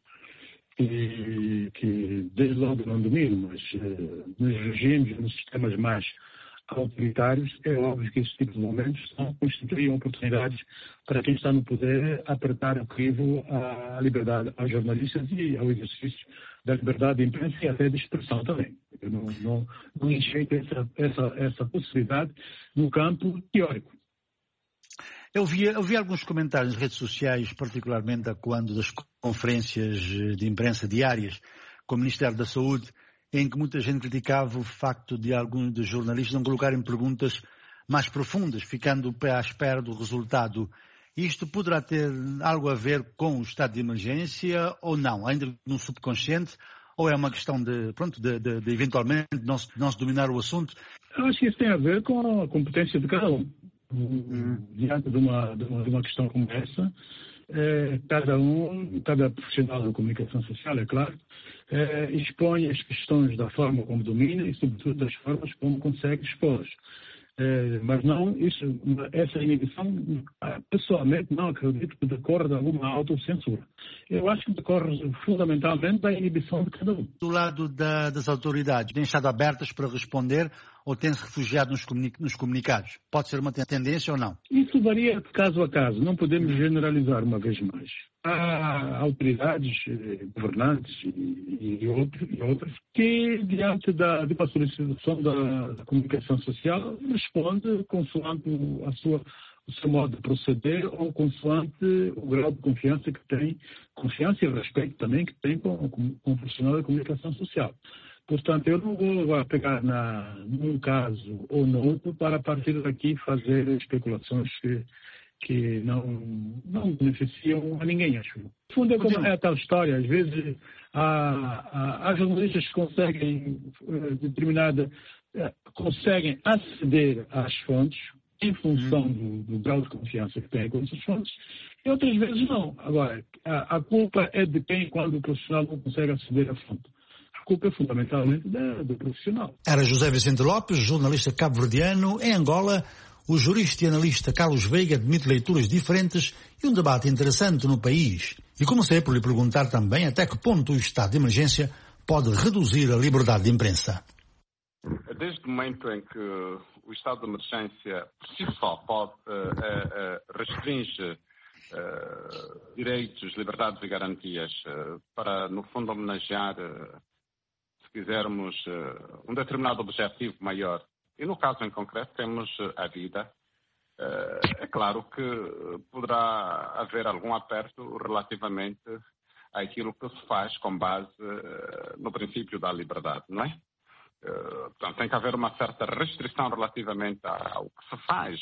que desde logo não domino, mas nos regimes, nos sistemas mais autoritários, é óbvio que esses tipos de momentos constituem oportunidades para quem está no poder apertar o crivo à liberdade aos jornalistas e ao exercício da liberdade de imprensa e até de expressão também. Eu não enxergo essa possibilidade no campo teórico. Eu vi alguns comentários nas redes sociais, particularmente a quando das conferências de imprensa diárias com o Ministério da Saúde, em que muita gente criticava o facto de alguns dos jornalistas não colocarem perguntas mais profundas, ficando à espera do resultado. Isto poderá ter algo a ver com o estado de emergência ou não? Ainda no subconsciente? Ou é uma questão de eventualmente não se dominar o assunto? Eu acho que isso tem a ver com a competência de cada um. Diante de uma questão como essa, cada profissional da comunicação social, é claro, expõe as questões da forma como domina e, sobretudo, das formas como consegue expô-las. Mas não, essa inibição, pessoalmente, não acredito que decorra de alguma autocensura. Eu acho que decorre fundamentalmente da inibição de cada um. Do lado das autoridades, têm estado abertas para responder ou têm-se refugiado nos comunicados? Pode ser uma tendência ou não? Isso varia de caso a caso, não podemos generalizar uma vez mais. Há autoridades, governantes e outras que, diante de uma solicitação da comunicação social, responde consoante o seu modo de proceder ou consoante o grau de confiança que tem, confiança e respeito também que tem com o profissional da comunicação social. Portanto, eu não vou pegar num caso ou no outro para, a partir daqui, fazer especulações que não beneficiam a ninguém, acho. No fundo, é como é a tal história. Às vezes, há jornalistas que conseguem aceder às fontes em função do grau de confiança que têm com essas fontes, e outras vezes não. Agora, a culpa é de quem quando o profissional não consegue aceder à fonte? A culpa é fundamentalmente do profissional. Era José Vicente Lopes, jornalista cabo-verdiano. Em Angola, o jurista e analista Carlos Veiga admite leituras diferentes e um debate interessante no país. E comecei por lhe perguntar também até que ponto o estado de emergência pode reduzir a liberdade de imprensa. Desde o momento em que o estado de emergência por si só restringe direitos, liberdades e garantias para, no fundo, homenagear, se quisermos, um determinado objetivo maior. E no caso em concreto temos a vida. É claro que poderá haver algum aperto relativamente àquilo que se faz com base no princípio da liberdade, não é? Portanto, tem que haver uma certa restrição relativamente ao que se faz,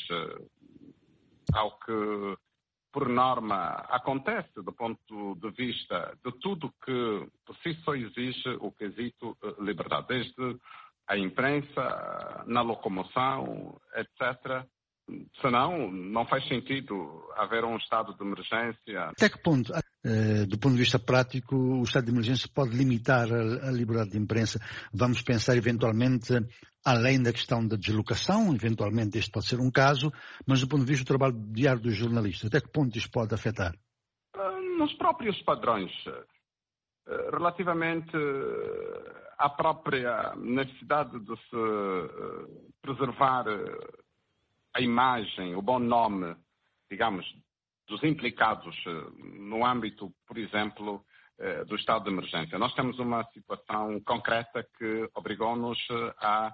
ao que, por norma, acontece do ponto de vista de tudo que por si só exige o quesito liberdade, desde a imprensa, na locomoção, etc. Senão, não faz sentido haver um estado de emergência. Até que ponto, do ponto de vista prático, o estado de emergência pode limitar a liberdade de imprensa? Vamos pensar, eventualmente, além da questão da deslocação, eventualmente este pode ser um caso, mas do ponto de vista do trabalho diário dos jornalistas, até que ponto isto pode afetar? Nos próprios padrões, relativamente à própria necessidade de se preservar a imagem, o bom nome, digamos, dos implicados no âmbito, por exemplo, do estado de emergência. Nós temos uma situação concreta que obrigou-nos a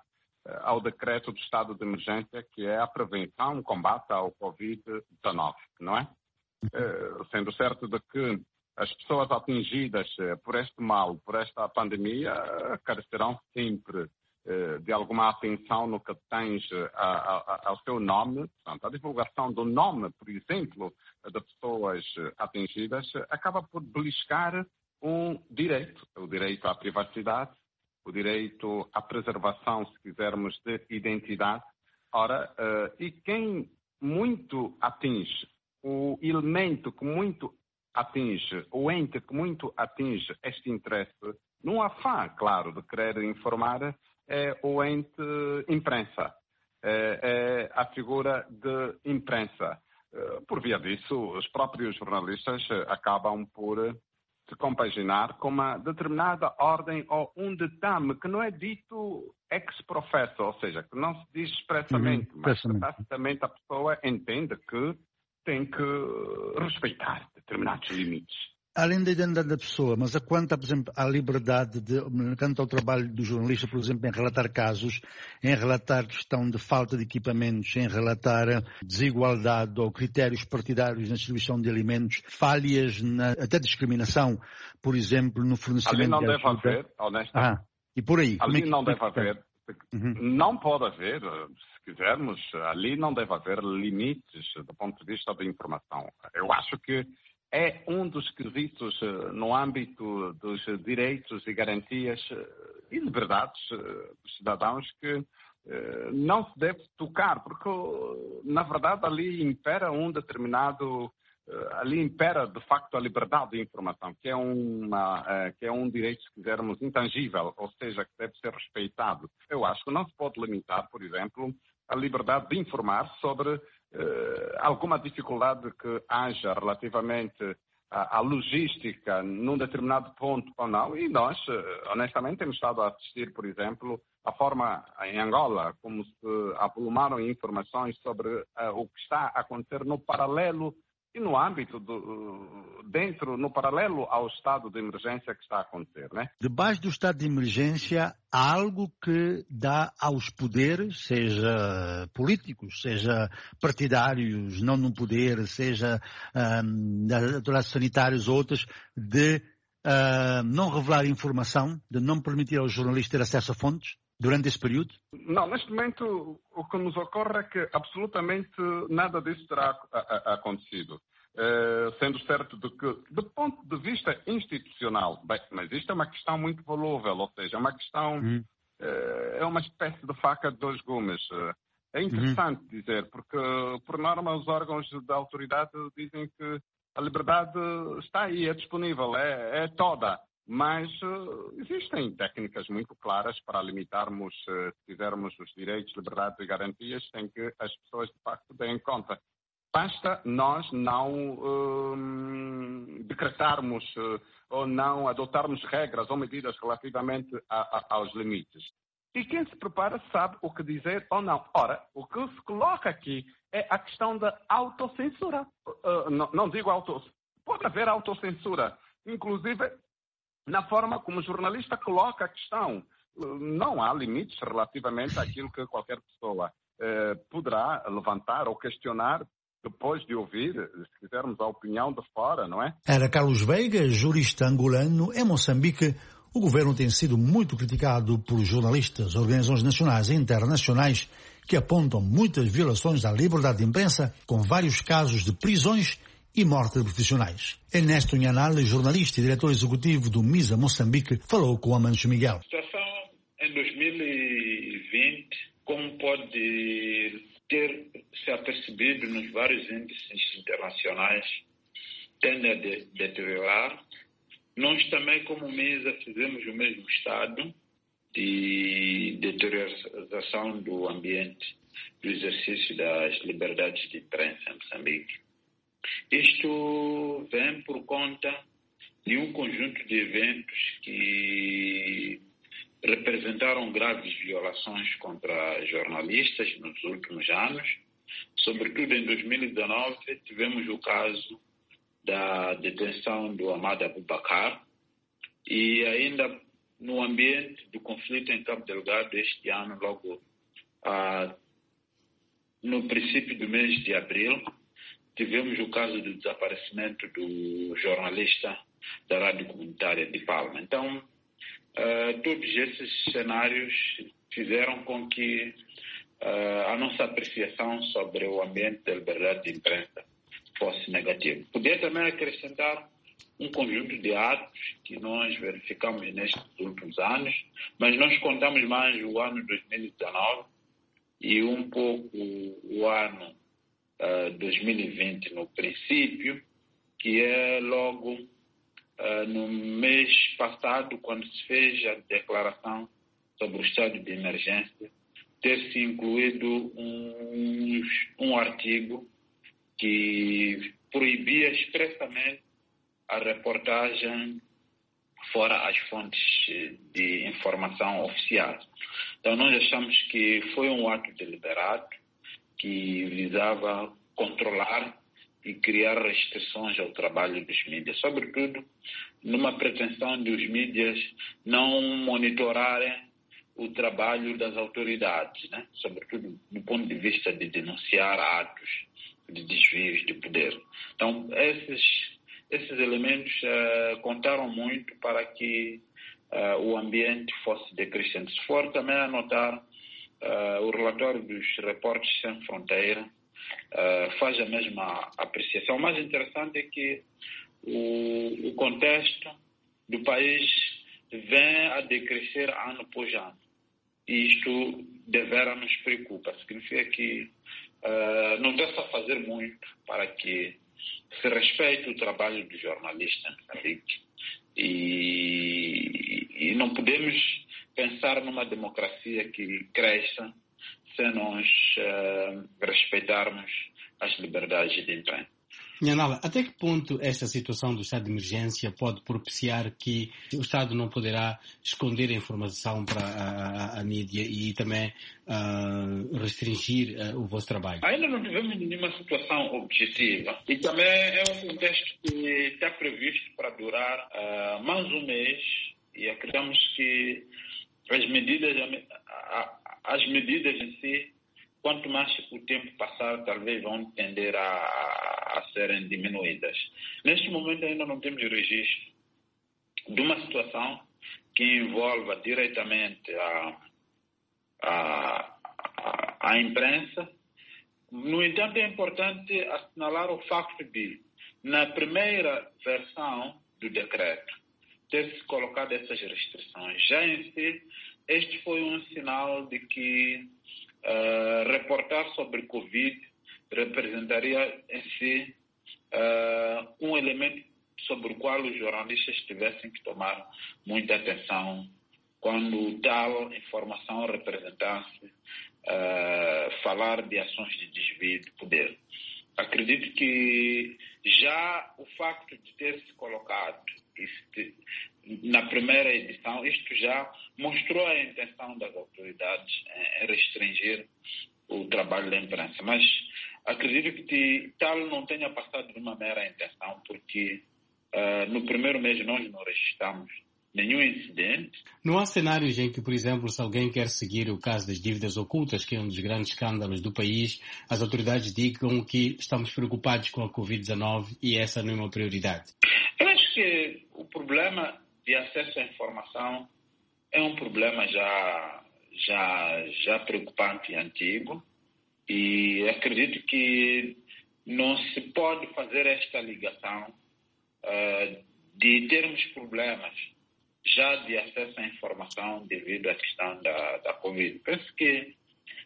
ao decreto do estado de emergência, que é a prevenção, o combate ao Covid-19, não é? Sendo certo de que as pessoas atingidas por este mal, por esta pandemia, carecerão sempre de alguma atenção no que tange ao seu nome. Portanto, a divulgação do nome, por exemplo, de pessoas atingidas, acaba por beliscar um direito, o direito à privacidade, o direito à preservação, se quisermos, de identidade. Ora, e quem muito atinge, o elemento que muito atinge, o ente que muito atinge este interesse, num afã, claro, de querer informar, é o ente imprensa, é a figura de imprensa. Por via disso, os próprios jornalistas acabam por se compaginar com uma determinada ordem ou um ditame que não é dito ex professo, ou seja, que não se diz expressamente, mas que tacitamente a pessoa entende que tem que respeitar determinados limites. Além da identidade da pessoa, mas quanto, por exemplo, à liberdade, quanto ao trabalho do jornalista, por exemplo, em relatar casos, em relatar questão de falta de equipamentos, em relatar desigualdade ou critérios partidários na distribuição de alimentos, falhas, até discriminação, por exemplo, no fornecimento de ajuda. Ali não deve haver, honestamente. E por aí? Ali não deve haver. Não pode haver, se quisermos, ali não deve haver limites do ponto de vista da informação. Eu acho que é um dos quesitos no âmbito dos direitos e garantias e liberdades dos cidadãos que não se deve tocar, porque, na verdade, ali impera ali impera, de facto, a liberdade de informação, que é um direito, se quisermos, intangível, ou seja, que deve ser respeitado. Eu acho que não se pode limitar, por exemplo, a liberdade de informar sobre alguma dificuldade que haja relativamente à logística num determinado ponto ou não. E nós, honestamente, temos estado a assistir, por exemplo, a forma em Angola, como se avolumaram informações sobre o que está a acontecer no paralelo e no âmbito, no paralelo ao estado de emergência que está a acontecer, né? Debaixo do estado de emergência, há algo que dá aos poderes, seja políticos, seja partidários, não no poder, seja autoridades sanitárias ou outras, de não revelar informação, de não permitir aos jornalistas ter acesso a fontes? Durante esse período? Não, neste momento o que nos ocorre é que absolutamente nada disso terá acontecido. Sendo certo de que, do ponto de vista institucional, mas isto é uma questão muito volúvel, ou seja, é uma questão, é uma espécie de faca de dois gumes. É interessante dizer, porque por norma os órgãos da autoridade dizem que a liberdade está aí, é disponível, é toda. Mas existem técnicas muito claras para limitarmos, se quisermos, os direitos, liberdades e garantias sem que as pessoas, de facto, deem conta. Basta nós não decretarmos ou não adotarmos regras ou medidas relativamente aos limites. E quem se prepara sabe o que dizer ou não. Ora, o que se coloca aqui é a questão da autocensura. Não digo pode haver autocensura, inclusive na forma como o jornalista coloca a questão. Não há limites relativamente àquilo que qualquer pessoa poderá levantar ou questionar depois de ouvir, se quisermos, a opinião de fora, não é? Era Carlos Veiga, jurista angolano. Em Moçambique, o governo tem sido muito criticado por jornalistas, organizações nacionais e internacionais que apontam muitas violações à liberdade de imprensa, com vários casos de prisões e morte de profissionais. Ernesto Nhanal, jornalista e diretor executivo do MISA Moçambique, falou com Amancio Miguel. A situação em 2020, como pode ter se apercebido nos vários índices internacionais, tende a deteriorar. Nós também, como MISA, fizemos o mesmo estado de deterioração do ambiente do exercício das liberdades de imprensa em Moçambique. Isto vem por conta de um conjunto de eventos que representaram graves violações contra jornalistas nos últimos anos. Sobretudo em 2019, tivemos o caso da detenção do Amado Abubakar e ainda no ambiente do conflito em Cabo Delgado este ano, logo no princípio do mês de abril, tivemos o caso do desaparecimento do jornalista da Rádio Comunitária de Palma. Então, todos esses cenários fizeram com que a nossa apreciação sobre o ambiente da liberdade de imprensa fosse negativa. Podia também acrescentar um conjunto de atos que nós verificamos nestes últimos anos, mas nós contamos mais o ano 2019 e um pouco o ano 2020 no princípio, que é logo no mês passado, quando se fez a declaração sobre o estado de emergência, ter-se incluído um artigo que proibia expressamente a reportagem fora as fontes de informação oficiais. Então, nós achamos que foi um ato deliberado que visava controlar e criar restrições ao trabalho dos mídias, sobretudo numa pretensão de os mídias não monitorarem o trabalho das autoridades, né? Sobretudo do ponto de vista de denunciar atos de desvios de poder. Então, esses elementos contaram muito para que o ambiente fosse decrescente. Se for também a notar, o relatório dos Repórteres Sem Fronteira faz a mesma apreciação. O mais interessante é que o contexto do país vem a decrescer ano após ano. E isto devera nos preocupa. Significa que não está-se a fazer muito para que se respeite o trabalho do jornalista em Moçambique. E não podemos pensar numa democracia que cresça se nós respeitarmos as liberdades de imprensa. Nhanala, até que ponto esta situação do estado de emergência pode propiciar que o Estado não poderá esconder a informação para a mídia e também restringir o vosso trabalho? Ainda não tivemos nenhuma situação objetiva e também é um contexto que está previsto para durar mais um mês e acreditamos que as medidas em si, quanto mais o tempo passar, talvez vão tender a serem diminuídas. Neste momento ainda não temos registro de uma situação que envolva diretamente a imprensa. No entanto, é importante assinalar o facto de, na primeira versão do decreto, ter-se colocado essas restrições. Já em si, este foi um sinal de que reportar sobre Covid representaria em si um elemento sobre o qual os jornalistas tivessem que tomar muita atenção quando tal informação representasse falar de ações de desvio de poder. Acredito que já o facto de ter-se colocado na primeira edição, isto já mostrou a intenção das autoridades em restringir o trabalho da imprensa. Mas acredito que tal não tenha passado de uma mera intenção, porque no primeiro mês nós não registramos nenhum incidente. Não há cenários em que, por exemplo, se alguém quer seguir o caso das dívidas ocultas, que é um dos grandes escândalos do país, as autoridades digam que estamos preocupados com a Covid-19 e essa não é uma prioridade? Eu acho que o problema de acesso à informação é um problema já preocupante e antigo, e acredito que não se pode fazer esta ligação de termos problemas já de acesso à informação devido à questão da Covid. Penso que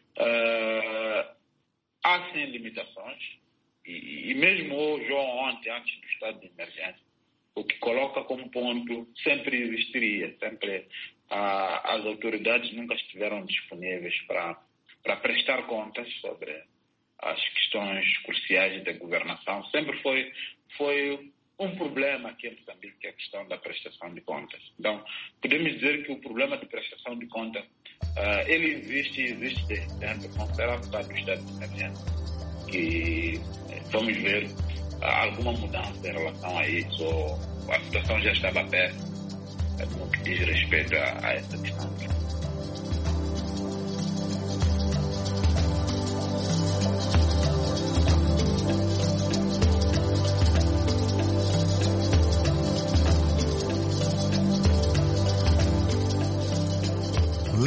há sim limitações, e mesmo hoje ou ontem, antes do estado de emergência, o que coloca como ponto sempre existiria, sempre as autoridades nunca estiveram disponíveis para prestar contas sobre as questões cruciais da governação. Sempre foi um problema aqui em Moçambique, a questão da prestação de contas. Então, podemos dizer que o problema de prestação de contas, ele existe desde sempre, não será por causa do estado de emergência, que vamos ver alguma mudança em relação a isso, ou a situação já estava perto no que diz respeito a essa questão.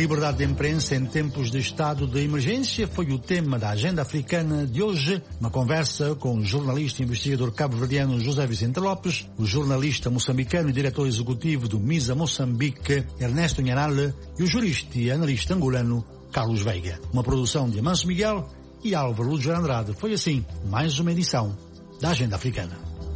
Liberdade de imprensa em tempos de estado de emergência foi o tema da agenda africana de hoje. Uma conversa com o jornalista e investigador cabo-verdiano José Vicente Lopes, o jornalista moçambicano e diretor executivo do MISA Moçambique, Ernesto Nhanale, e o jurista e analista angolano Carlos Veiga. Uma produção de Amanso Miguel e Álvaro Lúcio Andrade. Foi assim mais uma edição da Agenda Africana.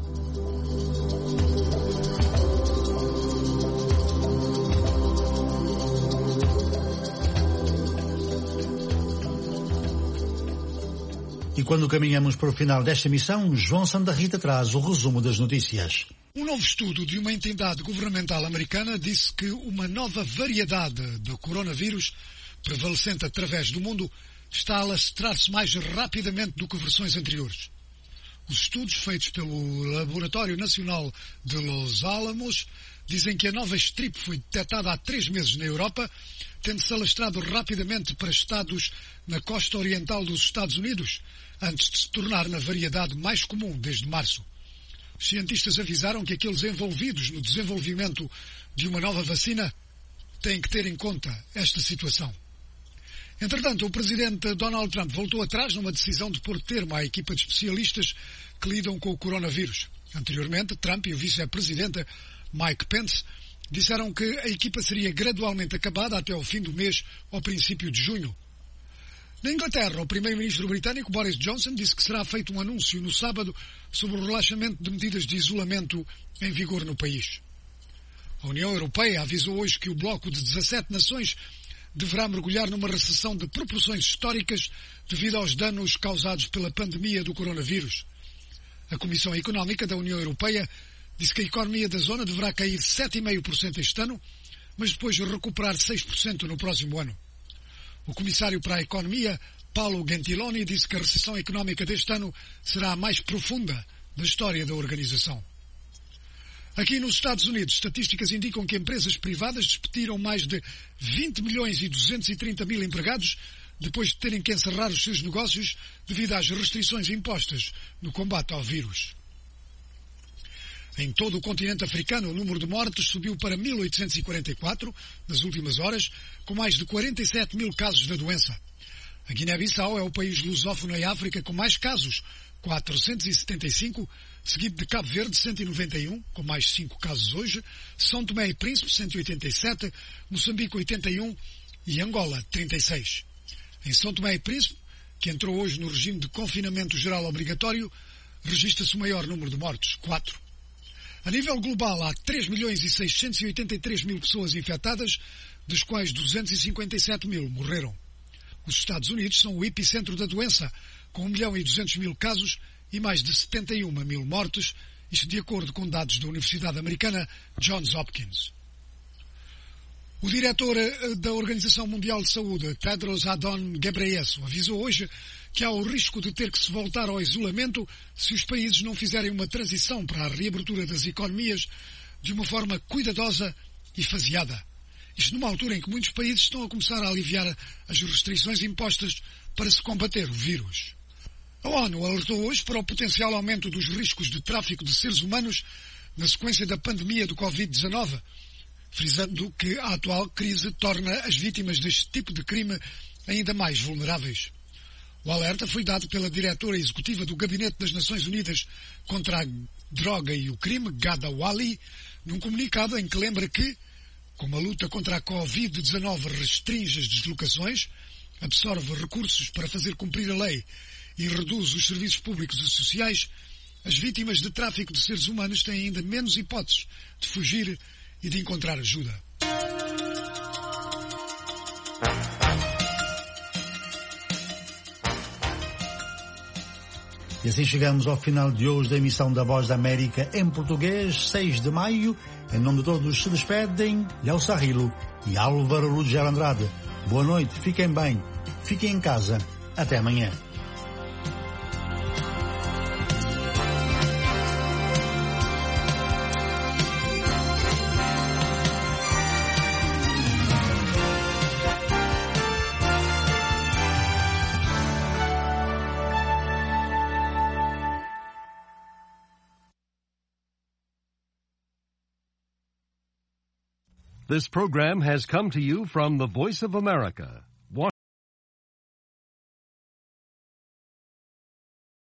E quando caminhamos para o final desta emissão, João Santa Rita traz o resumo das notícias. Um novo estudo de uma entidade governamental americana disse que uma nova variedade do coronavírus, prevalecente através do mundo, está a alastrar-se mais rapidamente do que versões anteriores. Os estudos feitos pelo Laboratório Nacional de Los Alamos dizem que a nova estirpe foi detectada há 3 meses na Europa, tendo-se alastrado rapidamente para estados na costa oriental dos Estados Unidos, antes de se tornar na variedade mais comum desde março. Os cientistas avisaram que aqueles envolvidos no desenvolvimento de uma nova vacina têm que ter em conta esta situação. Entretanto, o presidente Donald Trump voltou atrás numa decisão de pôr termo à equipa de especialistas que lidam com o coronavírus. Anteriormente, Trump e o vice-presidente Mike Pence disseram que a equipa seria gradualmente acabada até ao fim do mês ou princípio de junho. Na Inglaterra, o primeiro-ministro britânico Boris Johnson disse que será feito um anúncio no sábado sobre o relaxamento de medidas de isolamento em vigor no país. A União Europeia avisou hoje que o bloco de 17 nações deverá mergulhar numa recessão de proporções históricas devido aos danos causados pela pandemia do coronavírus. A Comissão Económica da União Europeia disse que a economia da zona deverá cair 7,5% este ano, mas depois recuperar 6% no próximo ano. O comissário para a Economia, Paolo Gentiloni, disse que a recessão económica deste ano será a mais profunda da história da organização. Aqui nos Estados Unidos, estatísticas indicam que empresas privadas despediram mais de 20 milhões e 230 mil empregados depois de terem que encerrar os seus negócios devido às restrições impostas no combate ao vírus. Em todo o continente africano, o número de mortes subiu para 1.844 nas últimas horas, com mais de 47 mil casos da doença. A Guiné-Bissau é o país lusófono em África com mais casos, 475, seguido de Cabo Verde, 191, com mais 5 casos hoje, São Tomé e Príncipe, 187, Moçambique, 81 e Angola, 36. Em São Tomé e Príncipe, que entrou hoje no regime de confinamento geral obrigatório, registra-se o maior número de mortos, 4. A nível global, há 3.683.000 pessoas infectadas, das quais 257 mil morreram. Os Estados Unidos são o epicentro da doença, com 1.200.000 casos e mais de 71 mil mortes, isto de acordo com dados da Universidade Americana Johns Hopkins. O diretor da Organização Mundial de Saúde, Tedros Adhanom Ghebreyesus, avisou hoje que há o risco de ter que se voltar ao isolamento se os países não fizerem uma transição para a reabertura das economias de uma forma cuidadosa e faseada. Isto numa altura em que muitos países estão a começar a aliviar as restrições impostas para se combater o vírus. A ONU alertou hoje para o potencial aumento dos riscos de tráfico de seres humanos na sequência da pandemia do Covid-19, frisando que a atual crise torna as vítimas deste tipo de crime ainda mais vulneráveis. O alerta foi dado pela diretora executiva do Gabinete das Nações Unidas contra a Droga e o Crime, Ghada Wali, num comunicado em que lembra que, como a luta contra a Covid-19 restringe as deslocações, absorve recursos para fazer cumprir a lei e reduz os serviços públicos e sociais, as vítimas de tráfico de seres humanos têm ainda menos hipóteses de fugir e de encontrar ajuda. E assim chegamos ao final de hoje da emissão da Voz da América em português, 6 de maio. Em nome de todos se despedem Léo Sarrilo e Álvaro Lúcio Andrade. Boa noite, fiquem bem, fiquem em casa. Até amanhã. This program has come to you from the Voice of America,